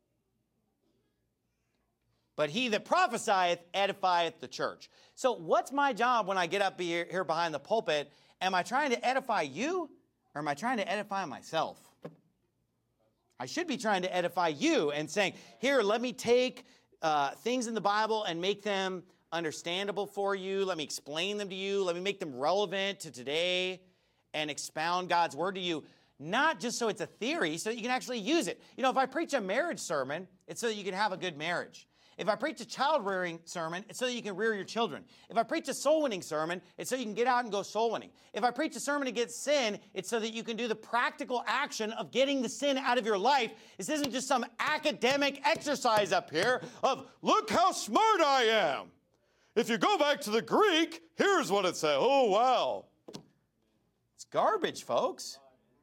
But he that prophesieth edifieth the church. So what's my job when I get up here behind the pulpit? Am I trying to edify you or am I trying to edify myself? I should be trying to edify you and saying, here, let me take things in the Bible and make them understandable for you. Let me explain them to you. Let me make them relevant to today and expound God's word to you. Not just so it's a theory, so that you can actually use it. If I preach a marriage sermon, it's so that you can have a good marriage. If I preach a child-rearing sermon, it's so that you can rear your children. If I preach a soul-winning sermon, it's so you can get out and go soul-winning. If I preach a sermon against sin, it's so that you can do the practical action of getting the sin out of your life. This isn't just some academic exercise up here of, look how smart I am. If you go back to the Greek, here's what it says. Oh, wow. It's garbage, folks.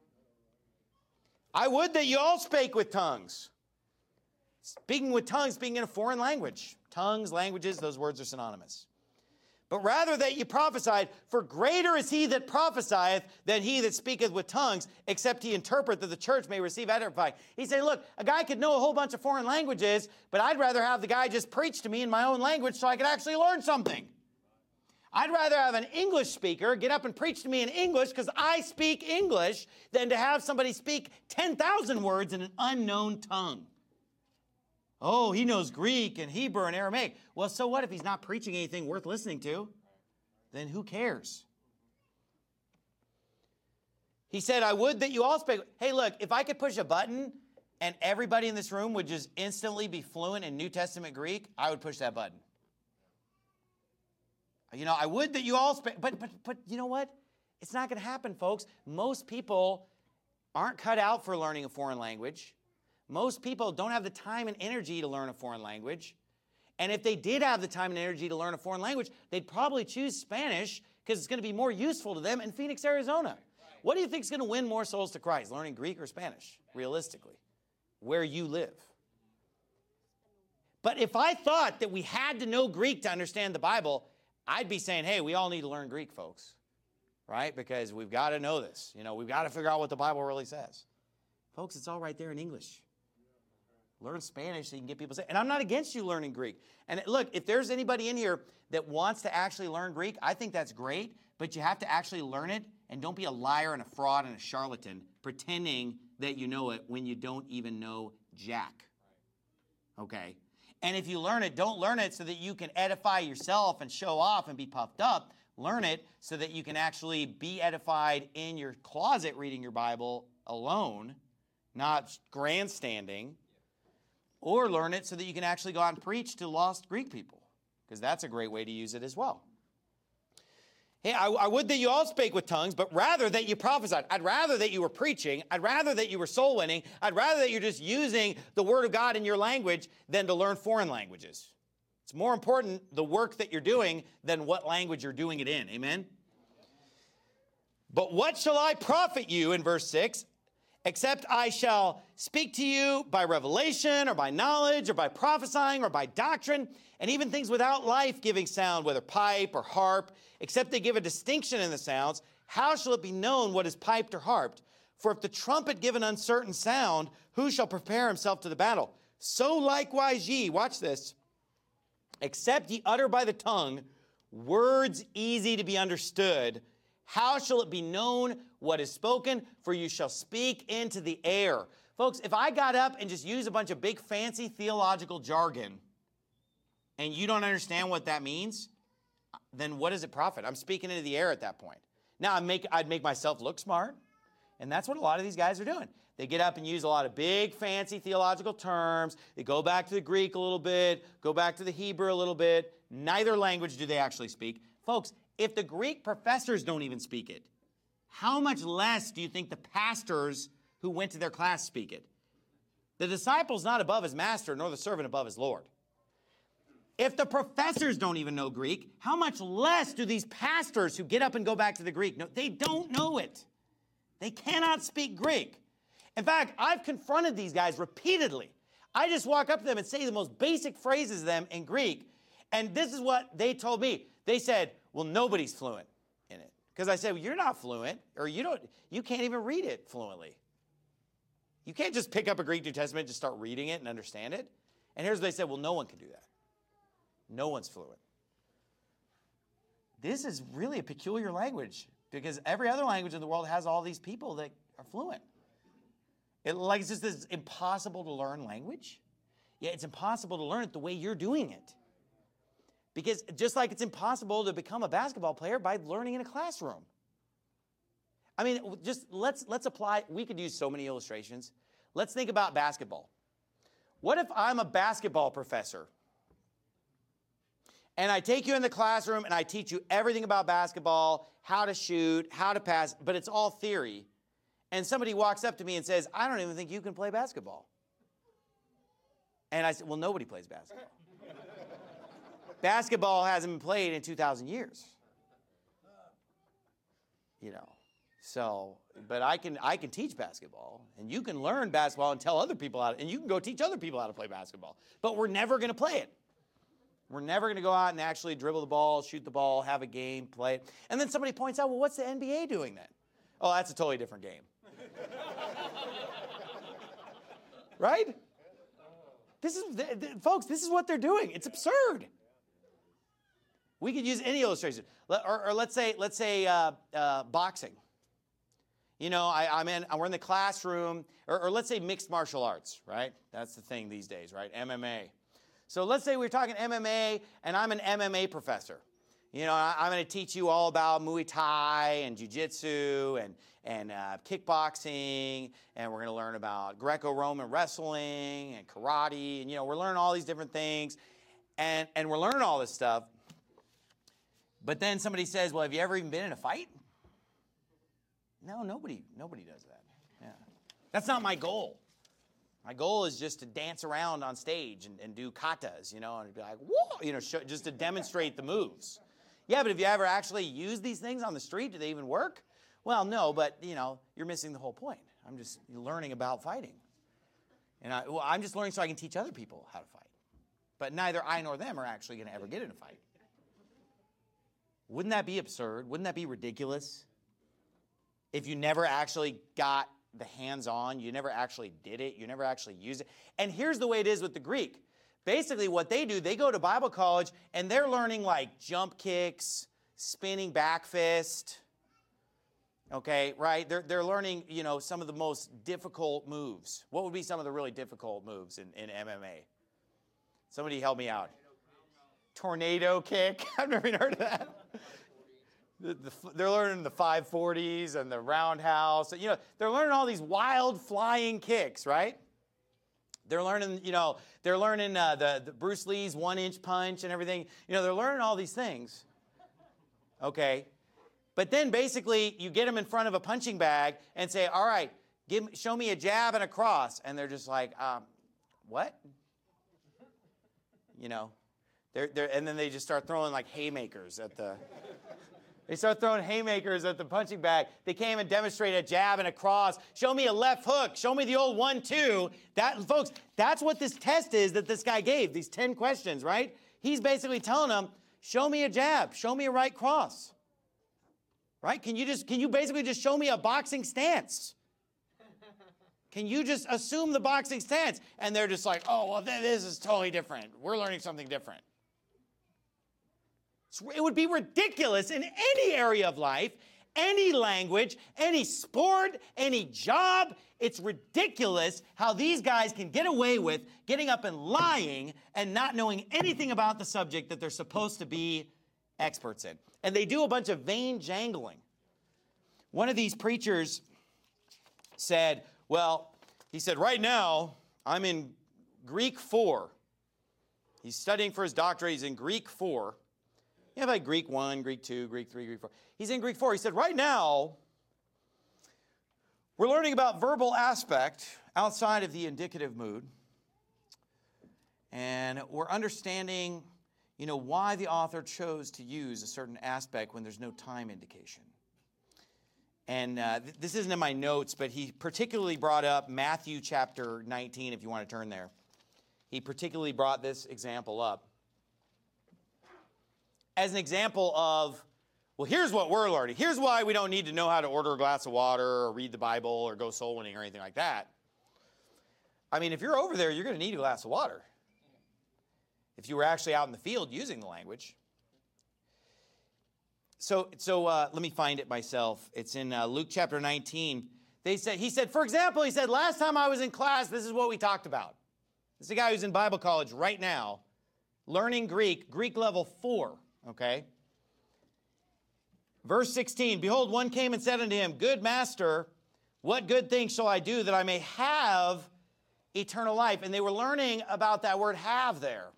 I would that you all spake with tongues. Speaking with tongues, speaking in a foreign language. Tongues, languages, those words are synonymous. But rather that you prophesied, for greater is he that prophesieth than he that speaketh with tongues, except he interpret that the church may receive edifying. He's saying, look, a guy could know a whole bunch of foreign languages, but I'd rather have the guy just preach to me in my own language so I could actually learn something. I'd rather have an English speaker get up and preach to me in English because I speak English than to have somebody speak 10,000 words in an unknown tongue. Oh, he knows Greek and Hebrew and Aramaic. Well, so what if he's not preaching anything worth listening to? Then who cares? He said, I would that you all speak. Hey, look, if I could push a button and everybody in this room would just instantly be fluent in New Testament Greek, I would push that button. I would that you all speak. But you know what? It's not going to happen, folks. Most people aren't cut out for learning a foreign language. Most people don't have the time and energy to learn a foreign language. And if they did have the time and energy to learn a foreign language, they'd probably choose Spanish because it's going to be more useful to them in Phoenix, Arizona. What do you think is going to win more souls to Christ, learning Greek or Spanish, realistically, where you live? But if I thought that we had to know Greek to understand the Bible, I'd be saying, hey, we all need to learn Greek, folks, right? Because we've got to know this. We've got to figure out what the Bible really says. Folks, it's all right there in English. Learn Spanish so you can get people saved. And I'm not against you learning Greek. And look, if there's anybody in here that wants to actually learn Greek, I think that's great, but you have to actually learn it, and don't be a liar and a fraud and a charlatan pretending that you know it when you don't even know jack. Okay? And if you learn it, don't learn it so that you can edify yourself and show off and be puffed up. Learn it so that you can actually be edified in your closet reading your Bible alone, not grandstanding. Or learn it so that you can actually go out and preach to lost Greek people, because that's a great way to use it as well. Hey, I would that you all spake with tongues, but rather that you prophesied. I'd rather that you were preaching. I'd rather that you were soul winning. I'd rather that you're just using the word of God in your language than to learn foreign languages. It's more important, the work that you're doing, than what language you're doing it in. Amen? But what shall I profit you, in verse 6, except I shall speak to you by revelation or by knowledge or by prophesying or by doctrine, and even things without life-giving sound, whether pipe or harp, except they give a distinction in the sounds, how shall it be known what is piped or harped? For if the trumpet give an uncertain sound, who shall prepare himself to the battle? So likewise ye, watch this, except ye utter by the tongue words easy to be understood, how shall it be known what is spoken? For you shall speak into the air. Folks, if I got up and just used a bunch of big fancy theological jargon and you don't understand what that means, then what does it profit? I'm speaking into the air at that point. Now, I'd make myself look smart, and that's what a lot of these guys are doing. They get up and use a lot of big fancy theological terms. They go back to the Greek a little bit, go back to the Hebrew a little bit. Neither language do they actually speak. Folks, if the Greek professors don't even speak it, how much less do you think the pastors who went to their class speak it? The disciple's not above his master, nor the servant above his Lord. If the professors don't even know Greek, how much less do these pastors who get up and go back to the Greek know? They don't know it. They cannot speak Greek. In fact, I've confronted these guys repeatedly. I just walk up to them and say the most basic phrases to them in Greek, and this is what they told me. They said, well, nobody's fluent in it. Because I said, well, you're not fluent, or you can't even read it fluently. You can't just pick up a Greek New Testament and just start reading it and understand it. And here's what they said, well, no one can do that. No one's fluent. This is really a peculiar language, because every other language in the world has all these people that are fluent. It's just this impossible to learn language. Yeah, it's impossible to learn it the way you're doing it. Because just like it's impossible to become a basketball player by learning in a classroom. I mean, just let's apply. We could use so many illustrations. Let's think about basketball. What if I'm a basketball professor and I take you in the classroom and I teach you everything about basketball, how to shoot, how to pass, but it's all theory, and somebody walks up to me and says, I don't even think you can play basketball. And I said, well, nobody plays basketball. Basketball hasn't been played in 2,000 years. So, but I can teach basketball, and you can learn basketball and tell other people how to, and you can go teach other people how to play basketball. But we're never going to play it. We're never going to go out and actually dribble the ball, shoot the ball, have a game, play it. And then somebody points out, well, what's the NBA doing then? Oh, that's a totally different game. Right? Folks, this is what they're doing. It's absurd. We could use any illustration. Or let's say boxing. We're in the classroom, or let's say mixed martial arts, right? That's the thing these days, right? MMA. So let's say we're talking MMA, and I'm an MMA professor. I'm going to teach you all about Muay Thai and Jiu-Jitsu and kickboxing, and we're going to learn about Greco-Roman wrestling and karate, and we're learning all these different things, and we're learning all this stuff. But then somebody says, well, have you ever even been in a fight? No, nobody does that. Yeah. That's not my goal. My goal is just to dance around on stage and do katas, and be like, whoa, just to demonstrate the moves. Yeah, but have you ever actually used these things on the street? Do they even work? Well, no, but, you're missing the whole point. I'm just learning about fighting. And I'm just learning so I can teach other people how to fight. But neither I nor them are actually going to ever get in a fight. Wouldn't that be absurd? Wouldn't that be ridiculous? If you never actually got the hands-on, you never actually did it, you never actually used it. And here's the way it is with the Greek. Basically what they do, they go to Bible college and they're learning like jump kicks, spinning back fist. Okay, right? They're learning, some of the most difficult moves. What would be some of the really difficult moves in MMA? Somebody help me out. Tornado kick. I've never even heard of that. They're learning the 540s and the roundhouse. They're learning all these wild flying kicks, right? They're learning, the Bruce Lee's 1-inch punch and everything. They're learning all these things. Okay. But then basically you get them in front of a punching bag and say, all right, show me a jab and a cross. And they're just like, what? And then they just start throwing like haymakers at the... They start throwing haymakers at the punching bag. They can't even demonstrate a jab and a cross. Show me a left hook. Show me the old 1-2. Folks, that's what this test is that this guy gave, these 10 questions, right? He's basically telling them, show me a jab. Show me a right cross. Right? Can you basically just show me a boxing stance? Can you just assume the boxing stance? And they're just like, oh, well, this is totally different. We're learning something different. It would be ridiculous in any area of life, any language, any sport, any job. It's ridiculous how these guys can get away with getting up and lying and not knowing anything about the subject that they're supposed to be experts in. And they do a bunch of vain jangling. One of these preachers said, right now, I'm in Greek 4. He's studying for his doctorate. He's in Greek 4. You have like Greek 1, Greek 2, Greek 3, Greek 4. He's in Greek 4. He said, right now, we're learning about verbal aspect outside of the indicative mood. And we're understanding, why the author chose to use a certain aspect when there's no time indication. And this isn't in my notes, but he particularly brought up Matthew chapter 19, if you want to turn there. He particularly brought this example up as an example of, here's what we're learning. Here's why we don't need to know how to order a glass of water or read the Bible or go soul winning or anything like that. I mean, if you're over there, you're going to need a glass of water. If you were actually out in the field using the language. So let me find it myself. It's in Luke chapter 19. He said, for example, last time I was in class, this is what we talked about. This is a guy who's in Bible college right now, learning Greek level 4, okay? Verse 16, behold, one came and said unto him, good master, what good thing shall I do that I may have eternal life? And they were learning about that word have there.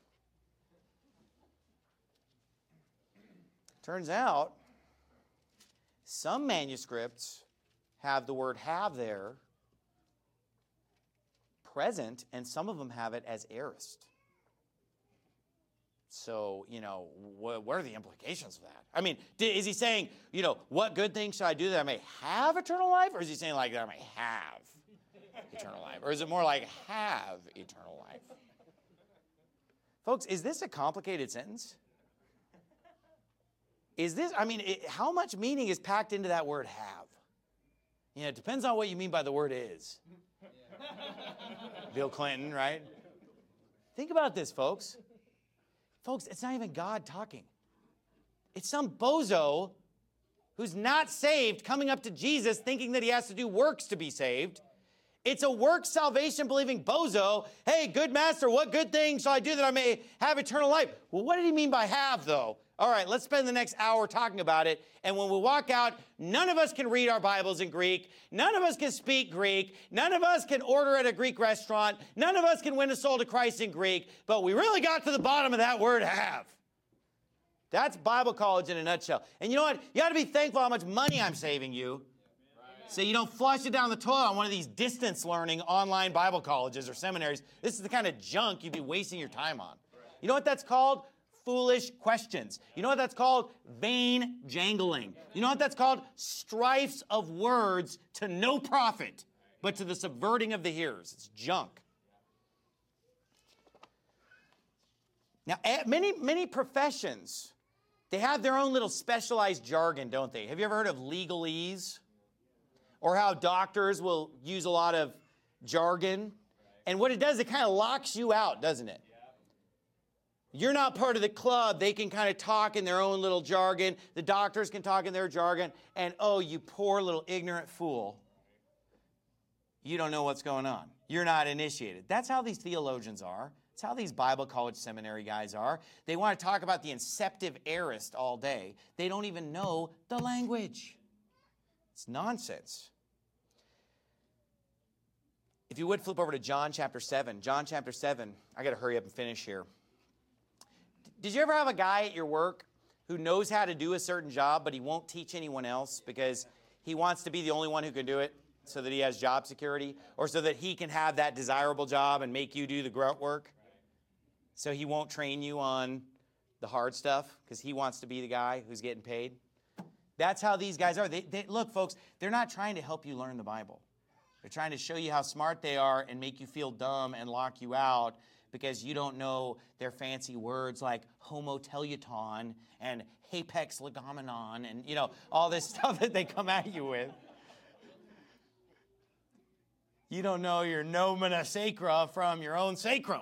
Turns out, some manuscripts have the word have there present, and some of them have it as aorist. So, what are the implications of that? I mean, is he saying, what good thing should I do that I may have eternal life? Or is he saying like that I may have eternal life? Or is it more like have eternal life? Folks, is this a complicated sentence? How much meaning is packed into that word have? It depends on what you mean by the word is. Bill Clinton, right? Think about this, folks. Folks, it's not even God talking. It's some bozo who's not saved coming up to Jesus thinking that he has to do works to be saved. It's a work salvation believing bozo. Hey, good master, what good thing shall I do that I may have eternal life? Well, what did he mean by have, though? All right, let's spend the next hour talking about it. And when we walk out, none of us can read our Bibles in Greek. None of us can speak Greek. None of us can order at a Greek restaurant. None of us can win a soul to Christ in Greek. But we really got to the bottom of that word have. That's Bible college in a nutshell. And you know what? You got to be thankful how much money I'm saving you. So you don't flush it down the toilet on one of these distance learning online Bible colleges or seminaries. This is the kind of junk you'd be wasting your time on. You know what that's called? foolish questions. You know what that's called? Vain jangling. You know what that's called? Strifes of words to no profit, but to the subverting of the hearers. It's junk. Now, many professions, they have their own little specialized jargon, don't they? Have you ever heard of legalese? Or how doctors will use a lot of jargon? And what it does, it kind of locks you out, doesn't it? You're not part of the club. They can kind of talk in their own little jargon. The doctors can talk in their jargon. And oh, you poor little ignorant fool. You don't know what's going on. You're not initiated. That's how these theologians are. It's how these Bible college seminary guys are. They want to talk about the inceptive aorist all day. They don't even know the language. It's nonsense. If you would flip over to John chapter 7. John chapter 7. I got to hurry up and finish here. Did you ever have a guy at your work who knows how to do a certain job, but he won't teach anyone else because he wants to be the only one who can do it so that he has job security, or so that he can have that desirable job and make you do the grunt work? So he won't train you on the hard stuff because he wants to be the guy who's getting paid? That's how these guys are. Look, folks, they're not trying to help you learn the Bible. They're trying to show you how smart they are and make you feel dumb and lock you out because you don't know their fancy words like homoteliuton and hapex legomenon and, all this stuff that they come at you with. You don't know your nomina sacra from your own sacrum.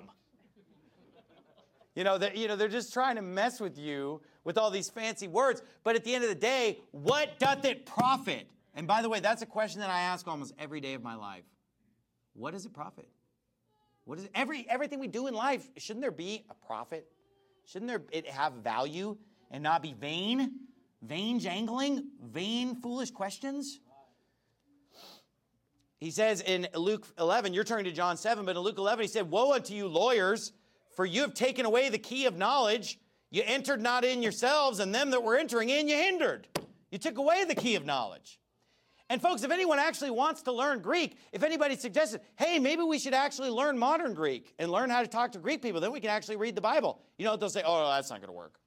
They're just trying to mess with you with all these fancy words. But at the end of the day, what doth it profit? And by the way, that's a question that I ask almost every day of my life. What does it profit? What is it? Everything we do in life, shouldn't there be a profit? Shouldn't it have value and not be vain? Vain jangling? Vain foolish questions? He says in Luke 11, you're turning to John 7, but in Luke 11 he said, "Woe unto you lawyers, for you have taken away the key of knowledge. You entered not in yourselves, and them that were entering in you hindered." You took away the key of knowledge. And folks, if anyone actually wants to learn Greek, if anybody suggested, hey, maybe we should actually learn modern Greek and learn how to talk to Greek people, then we can actually read the Bible. You know what they'll say? Oh, that's not going to work.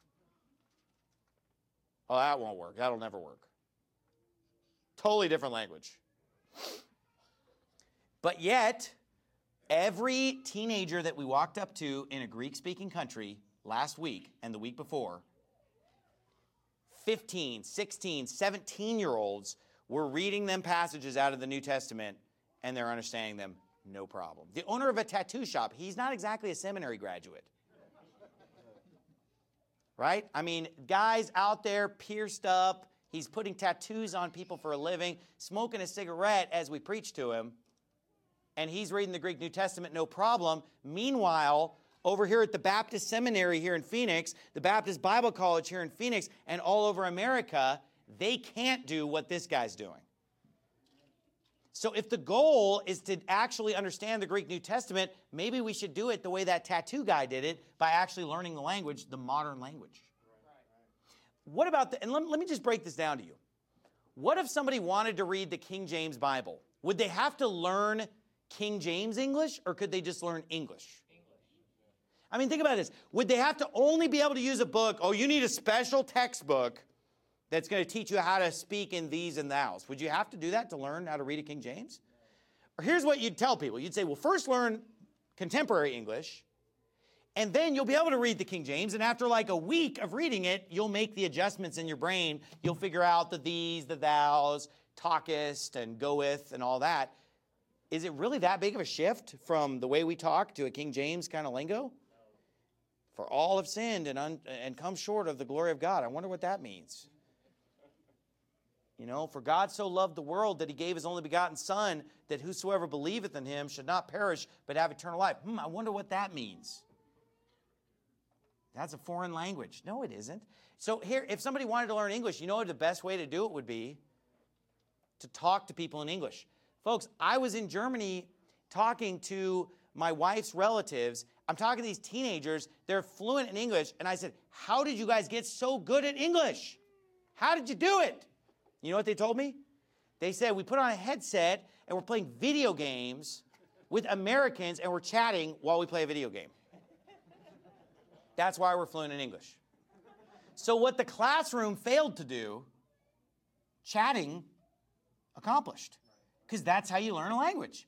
Oh, that won't work. That'll never work. Totally different language. But yet, every teenager that we walked up to in a Greek-speaking country last week and the week before, 15, 16, 17-year-olds were reading them passages out of the New Testament, and they're understanding them no problem. The owner of a tattoo shop, he's not exactly a seminary graduate. Right? I mean, guys out there pierced up. He's putting tattoos on people for a living, smoking a cigarette as we preach to him. And he's reading the Greek New Testament, no problem. Meanwhile, over here at the Baptist Seminary here in Phoenix, the Baptist Bible College here in Phoenix, and all over America, they can't do what this guy's doing. So if the goal is to actually understand the Greek New Testament, maybe we should do it the way that tattoo guy did it, by actually learning the language, the modern language. What about and let me just break this down to you. What if somebody wanted to read the King James Bible? Would they have to learn King James English, or could they just learn English? I mean, think about this. Would they have to only be able to use a book? Oh, you need a special textbook that's going to teach you how to speak in these and thous. Would you have to do that to learn how to read a King James? Or here's what you'd tell people. You'd say, well, first learn contemporary English, and then you'll be able to read the King James, and after like a week of reading it, you'll make the adjustments in your brain. You'll figure out the these, the thous, talkest, and goeth, and all that. Is it really that big of a shift from the way we talk to a King James kind of lingo? For all have sinned and come short of the glory of God. I wonder what that means. For God so loved the world that he gave his only begotten Son, that whosoever believeth in him should not perish, but have eternal life. I wonder what that means. That's a foreign language. No, it isn't. So here, if somebody wanted to learn English, you know what the best way to do it would be? To talk to people in English. Folks, I was in Germany talking to my wife's relatives. I'm talking to these teenagers. They're fluent in English. And I said, how did you guys get so good at English? How did you do it? You know what they told me? They said, we put on a headset and we're playing video games with Americans and we're chatting while we play a video game. That's why we're fluent in English. So what the classroom failed to do, chatting accomplished. Because that's how you learn a language.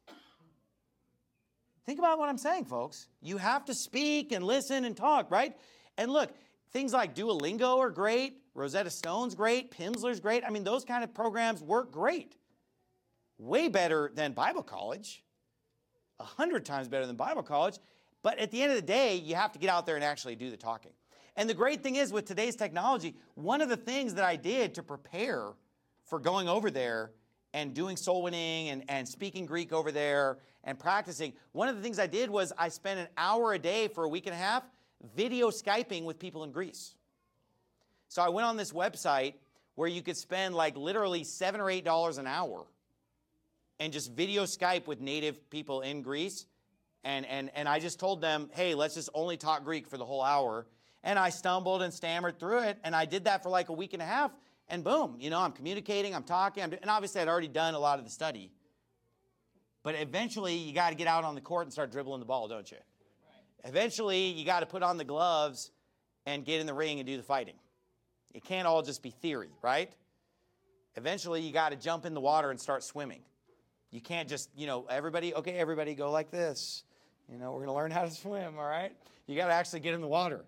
Think about what I'm saying, folks. You have to speak and listen and talk, right? And look, things like Duolingo are great. Rosetta Stone's great. Pimsleur's great. I mean, those kind of programs work great. Way better than Bible college. 100 times better than Bible college. But at the end of the day, you have to get out there and actually do the talking. And the great thing is with today's technology, one of the things that I did to prepare for going over there and doing soul winning and speaking Greek over there and practicing, one of the things I did was I spent an hour a day for a week and a half video Skyping with people in Greece. So I went on this website where you could spend like literally $7 or $8 an hour and just video Skype with native people in Greece. And I just told them, hey, let's just only talk Greek for the whole hour. And I stumbled and stammered through it. And I did that for like a week and a half. And boom, I'm communicating, I'm talking. And obviously, I'd already done a lot of the study. But eventually, you got to get out on the court and start dribbling the ball, don't you? Right. Eventually, you got to put on the gloves and get in the ring and do the fighting. It can't all just be theory, right? Eventually, you got to jump in the water and start swimming. You can't just, everybody go like this. We're going to learn how to swim, all right? You got to actually get in the water.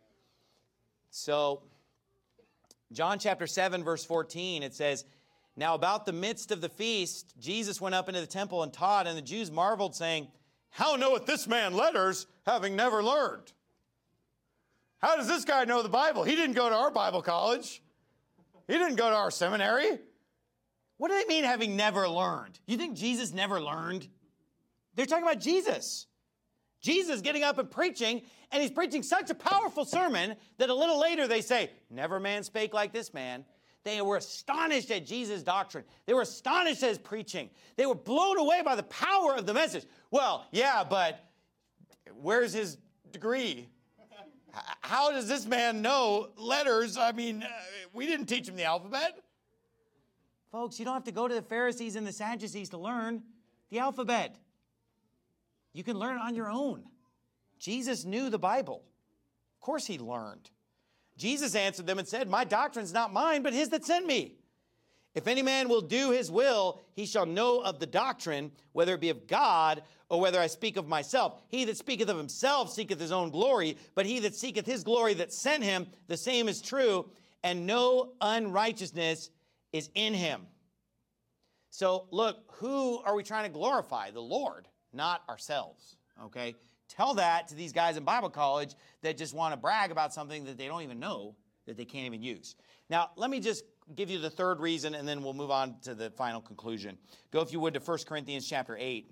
So, John chapter 7, verse 14, it says, now about the midst of the feast, Jesus went up into the temple and taught, and the Jews marveled, saying, how knoweth this man letters, having never learned? How does this guy know the Bible? He didn't go to our Bible college. He didn't go to our seminary. What do they mean, having never learned? You think Jesus never learned? They're talking about Jesus. Jesus getting up and preaching, and he's preaching such a powerful sermon that a little later they say, never man spake like this man. They were astonished at Jesus' doctrine. They were astonished at his preaching. They were blown away by the power of the message. Well, yeah, but where's his degree? How does this man know letters? I mean, we didn't teach him the alphabet. Folks, you don't have to go to the Pharisees and the Sadducees to learn the alphabet. You can learn it on your own. Jesus knew the Bible. Of course he learned. Jesus answered them and said, my doctrine's not mine, but his that sent me. If any man will do his will, he shall know of the doctrine, whether it be of God or whether I speak of myself. He that speaketh of himself seeketh his own glory, but he that seeketh his glory that sent him, the same is true, and no unrighteousness is in him. So look, who are we trying to glorify? The Lord, not ourselves, okay? Tell that to these guys in Bible college that just want to brag about something that they don't even know, that they can't even use. Now, let me just give you the third reason, and then we'll move on to the final conclusion. Go, if you would, to 1 Corinthians chapter 8.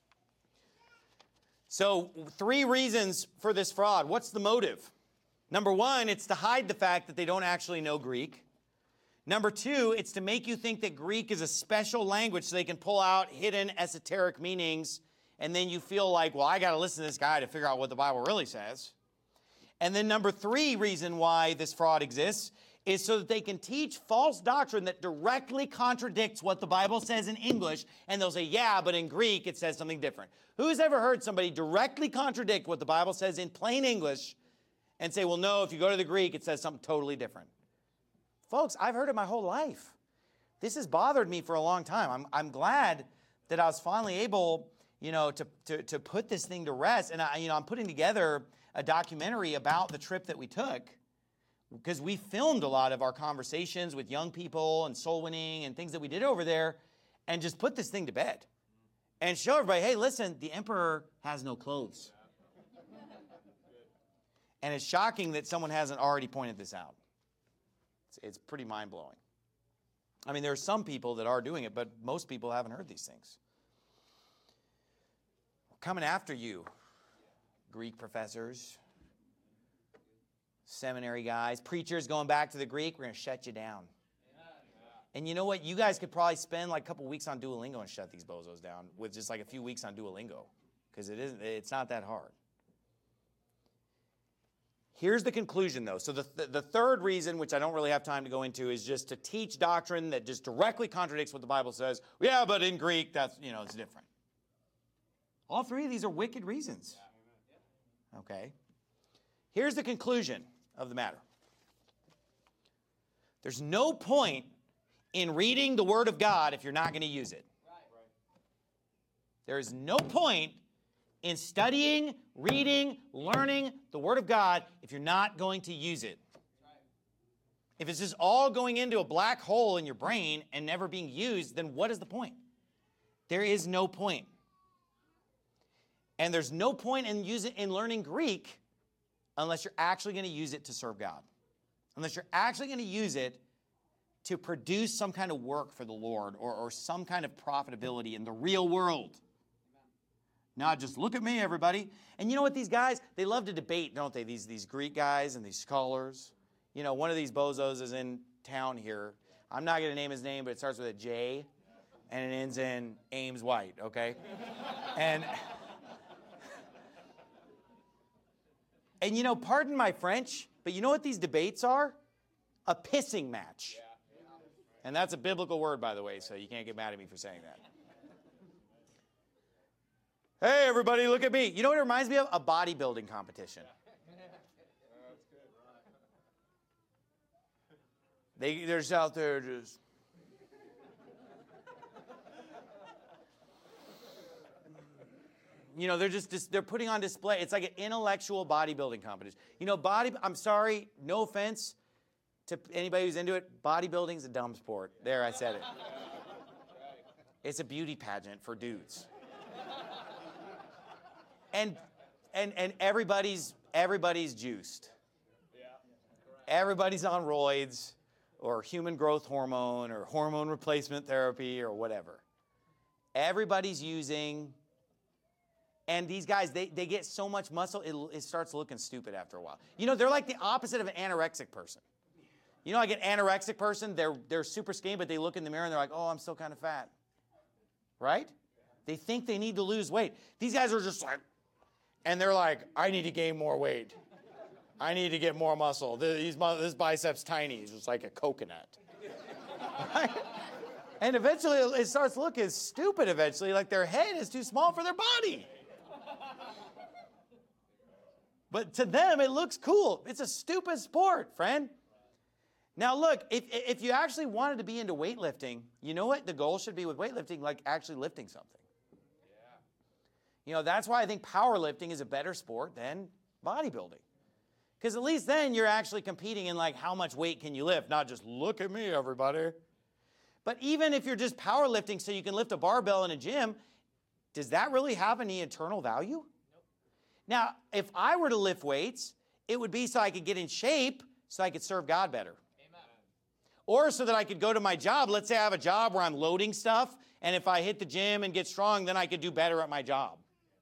So, 3 reasons for this fraud. What's the motive? Number 1, it's to hide the fact that they don't actually know Greek. Number 2, it's to make you think that Greek is a special language so they can pull out hidden esoteric meanings. And then you feel like, well, I got to listen to this guy to figure out what the Bible really says. And then number 3 reason why this fraud exists is so that they can teach false doctrine that directly contradicts what the Bible says in English. And they'll say, yeah, but in Greek it says something different. Who's ever heard somebody directly contradict what the Bible says in plain English and say, well, no, if you go to the Greek, it says something totally different? Folks, I've heard it my whole life. This has bothered me for a long time. I'm glad that I was finally able to put this thing to rest. And I'm putting together a documentary about the trip that we took because we filmed a lot of our conversations with young people and soul winning and things that we did over there and just put this thing to bed and show everybody, hey, listen, the emperor has no clothes. And it's shocking that someone hasn't already pointed this out. It's pretty mind-blowing. I mean, there are some people that are doing it, but most people haven't heard these things. Coming after you, Greek professors, seminary guys, preachers going back to the Greek, we're going to shut you down. And you know what? You guys could probably spend like a couple weeks on Duolingo and shut these bozos down with just like a few weeks on Duolingo because it's not that hard. Here's the conclusion, though. So the third reason, which I don't really have time to go into, is just to teach doctrine that just directly contradicts what the Bible says. Yeah, but in Greek, that's, it's different. All 3 of these are wicked reasons. Okay. Here's the conclusion of the matter. There's no point in reading the Word of God if you're not going to use it. There is no point in studying, reading, learning the Word of God if you're not going to use it. If it's just all going into a black hole in your brain and never being used, then what is the point? There is no point. And there's no point in learning Greek unless you're actually going to use it to serve God. Unless you're actually going to use it to produce some kind of work for the Lord or some kind of profitability in the real world. Not just look at me, everybody. And you know what, these guys, they love to debate, don't they? These Greek guys and these scholars. You know, one of these bozos is in town here. I'm not going to name his name, but it starts with a J, and it ends in Ames White, okay? And you know, pardon my French, but you know what these debates are? A pissing match. And that's a biblical word, by the way, so you can't get mad at me for saying that. Hey, everybody, look at me. You know what it reminds me of? A bodybuilding competition. They're just out there just... You know, they're putting on display. It's like an intellectual bodybuilding competition. You know, I'm sorry, no offense to anybody who's into it. Bodybuilding's a dumb sport. There, I said it. It's a beauty pageant for dudes. And everybody's juiced. Everybody's on roids or human growth hormone or hormone replacement therapy or whatever. Everybody's using, and these guys, they get so much muscle, it starts looking stupid after a while. You know, they're like the opposite of an anorexic person. You know, like an anorexic person, they're super skinny, but they look in the mirror and they're like, oh, I'm still kind of fat. Right? They think they need to lose weight. These guys are just like, and they're like, I need to gain more weight. I need to get more muscle. This bicep's tiny. It's just like a coconut. Right? And eventually it starts looking stupid eventually, like their head is too small for their body. But to them, it looks cool. It's a stupid sport, friend. Now look, if you actually wanted to be into weightlifting, you know what the goal should be with weightlifting? Like actually lifting something. You know, that's why I think powerlifting is a better sport than bodybuilding. Because at least then you're actually competing in like how much weight can you lift, not just look at me, everybody. But even if you're just powerlifting so you can lift a barbell in a gym, does that really have any eternal value? Nope. Now, if I were to lift weights, it would be so I could get in shape so I could serve God better. Amen. Or so that I could go to my job. Let's say I have a job where I'm loading stuff, and if I hit the gym and get strong, then I could do better at my job.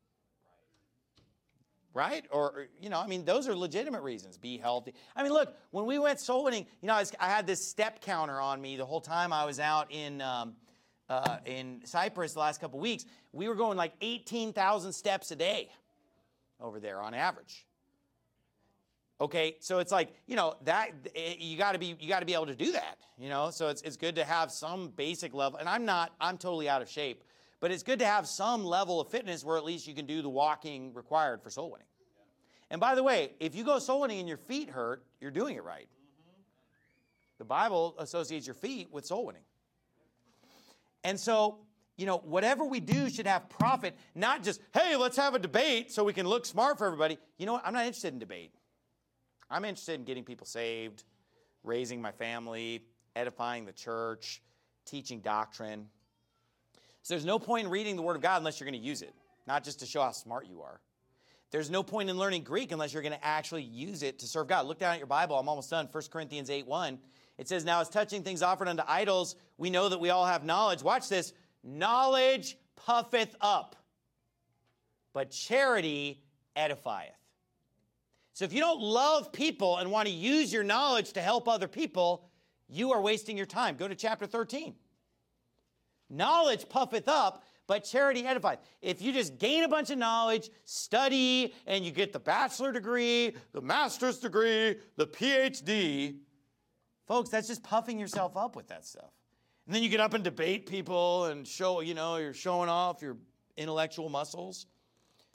Right? Or, you know, I mean, those are legitimate reasons. Be healthy. I mean, look, when we went soul winning, you know, I had this step counter on me the whole time I was out in Cyprus the last couple weeks. We were going like 18,000 steps a day over there on average. Okay, so it's like, you know, you got to be able to do that, you know? So it's good to have some basic level. And I'm totally out of shape. But it's good to have some level of fitness where at least you can do the walking required for soul winning. And by the way, if you go soul winning and your feet hurt, you're doing it right. The Bible associates your feet with soul winning. And so, you know, whatever we do should have profit, not just, hey, let's have a debate so we can look smart for everybody. You know what? I'm not interested in debate. I'm interested in getting people saved, raising my family, edifying the church, teaching doctrine. So there's no point in reading the Word of God unless you're going to use it, not just to show how smart you are. There's no point in learning Greek unless you're going to actually use it to serve God. Look down at your Bible. I'm almost done. 1 Corinthians 8:1. It says, now as touching things offered unto idols, we know that we all have knowledge. Watch this. Knowledge puffeth up, but charity edifieth. So if you don't love people and want to use your knowledge to help other people, you are wasting your time. Go to chapter 13. Knowledge puffeth up, but charity edifieth. If you just gain a bunch of knowledge, study, and you get the bachelor degree, the master's degree, the PhD, folks, that's just puffing yourself up with that stuff. And then you get up and debate people and show, you know, you're showing off your intellectual muscles.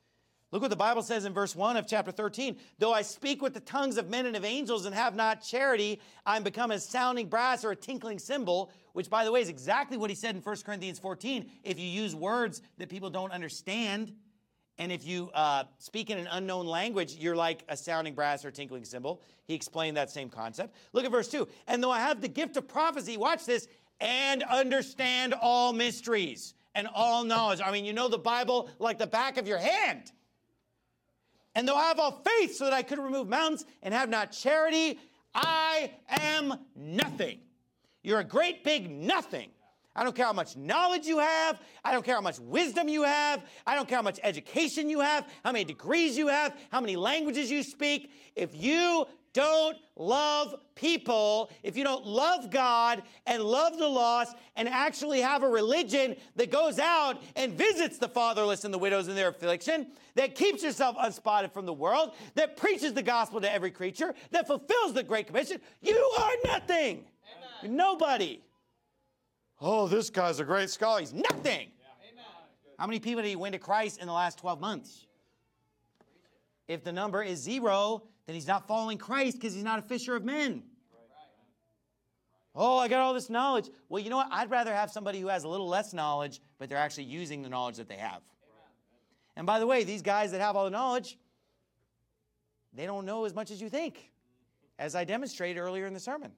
Look what the Bible says in verse 1 of chapter 13. Though I speak with the tongues of men and of angels and have not charity, I'm become as sounding brass or a tinkling cymbal, which, by the way, is exactly what he said in 1 Corinthians 14. If you use words that people don't understand, and if you speak in an unknown language, you're like a sounding brass or a tinkling cymbal. He explained that same concept. Look at verse 2. And though I have the gift of prophecy, watch this, and understand all mysteries and all knowledge. I mean, you know the Bible like the back of your hand. And though I have all faith so that I could remove mountains and have not charity, I am nothing. You're a great big nothing. I don't care how much knowledge you have. I don't care how much wisdom you have. I don't care how much education you have, how many degrees you have, how many languages you speak. If you don't love people, if you don't love God and love the lost and actually have a religion that goes out and visits the fatherless and the widows in their affliction, that keeps yourself unspotted from the world, that preaches the gospel to every creature, that fulfills the Great Commission, you are nothing. You're nobody. Oh, this guy's a great scholar. He's nothing. Yeah. How many people did he win to Christ in the last 12 months? If the number is 0, then he's not following Christ because he's not a fisher of men. Oh, I got all this knowledge. Well, you know what? I'd rather have somebody who has a little less knowledge, but they're actually using the knowledge that they have. And by the way, these guys that have all the knowledge, they don't know as much as you think, as I demonstrated earlier in the sermon.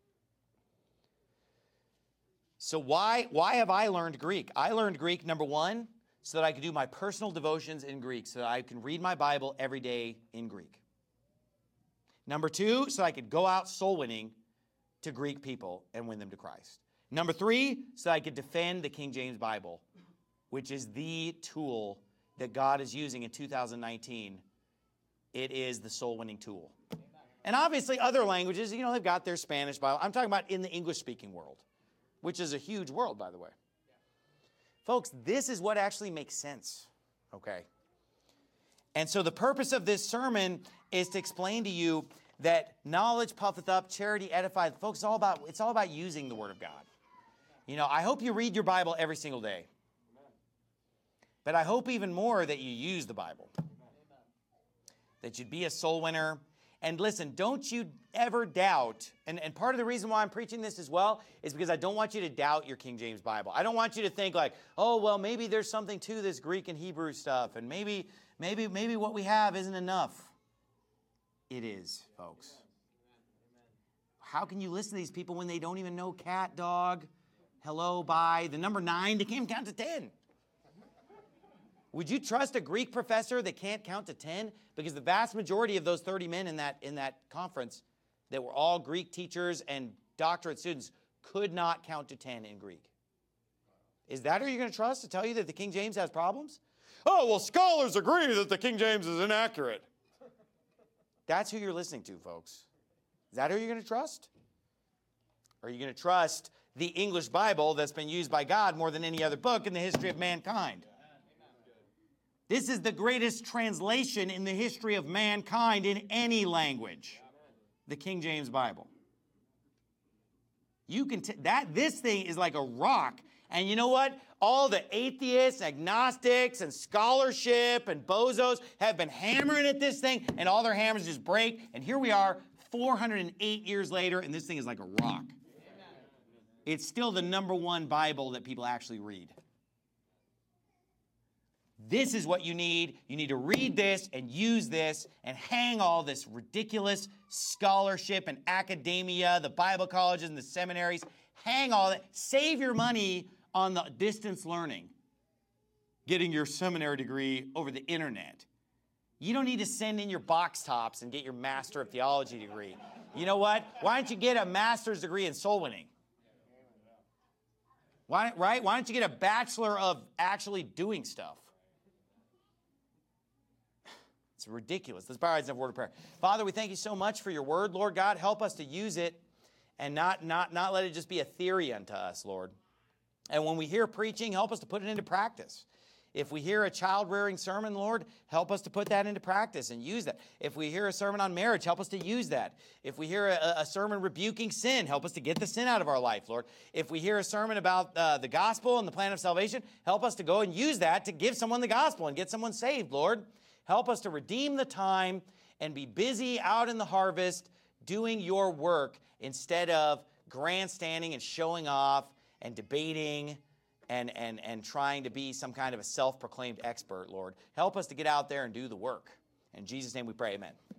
So why have I learned Greek? I learned Greek, number one, so that I could do my personal devotions in Greek, so that I can read my Bible every day in Greek. Number two, so I could go out soul winning to Greek people and win them to Christ. Number three, so I could defend the King James Bible, which is the tool that God is using in 2019. It is the soul winning tool. And obviously other languages, they've got their Spanish Bible. I'm talking about in the English-speaking world, which is a huge world, by the way. Folks, this is what actually makes sense, okay? And so the purpose of this sermon is to explain to you that knowledge puffeth up, charity edifieth. Folks, it's all about using the Word of God. I hope you read your Bible every single day. But I hope even more that you use the Bible. That you'd be a soul winner. And listen, don't you ever doubt, and part of the reason why I'm preaching this as well is because I don't want you to doubt your King James Bible. I don't want you to think like, oh, well, maybe there's something to this Greek and Hebrew stuff, and maybe what we have isn't enough. It is, folks. How can you listen to these people when they don't even know cat, dog, hello, bye, the number 9, they can't count to 10? Would you trust a Greek professor that can't count to 10? Because the vast majority of those 30 men in that conference that were all Greek teachers and doctorate students could not count to 10 in Greek. Is that who you're going to trust to tell you that the King James has problems? Oh, well, scholars agree that the King James is inaccurate. That's who you're listening to, folks. Is that who you're going to trust? Or are you going to trust the English Bible that's been used by God more than any other book in the history of mankind? This is the greatest translation in the history of mankind in any language. The King James Bible. You can this thing is like a rock. And you know what? All the atheists, agnostics, and scholarship and bozos have been hammering at this thing, and all their hammers just break. And here we are, 408 years later, and this thing is like a rock. It's still the number one Bible that people actually read. This is what you need. You need to read this and use this and hang all this ridiculous scholarship and academia, the Bible colleges and the seminaries. Hang all that. Save your money on the distance learning, getting your seminary degree over the internet. You don't need to send in your box tops and get your Master of Theology degree. You know what? Why don't you get a master's degree in soul winning? Why don't you get a bachelor of actually doing stuff? It's ridiculous. Let's bow our heads and have a word of prayer. Father, we thank you so much for your word. Lord God, help us to use it and not let it just be a theory unto us, Lord. And when we hear preaching, help us to put it into practice. If we hear a child-rearing sermon, Lord, help us to put that into practice and use that. If we hear a sermon on marriage, help us to use that. If we hear a sermon rebuking sin, help us to get the sin out of our life, Lord. If we hear a sermon about the gospel and the plan of salvation, help us to go and use that to give someone the gospel and get someone saved, Lord. Help us to redeem the time and be busy out in the harvest doing your work instead of grandstanding and showing off and debating and trying to be some kind of a self-proclaimed expert, Lord. Help us to get out there and do the work. In Jesus' name we pray, amen.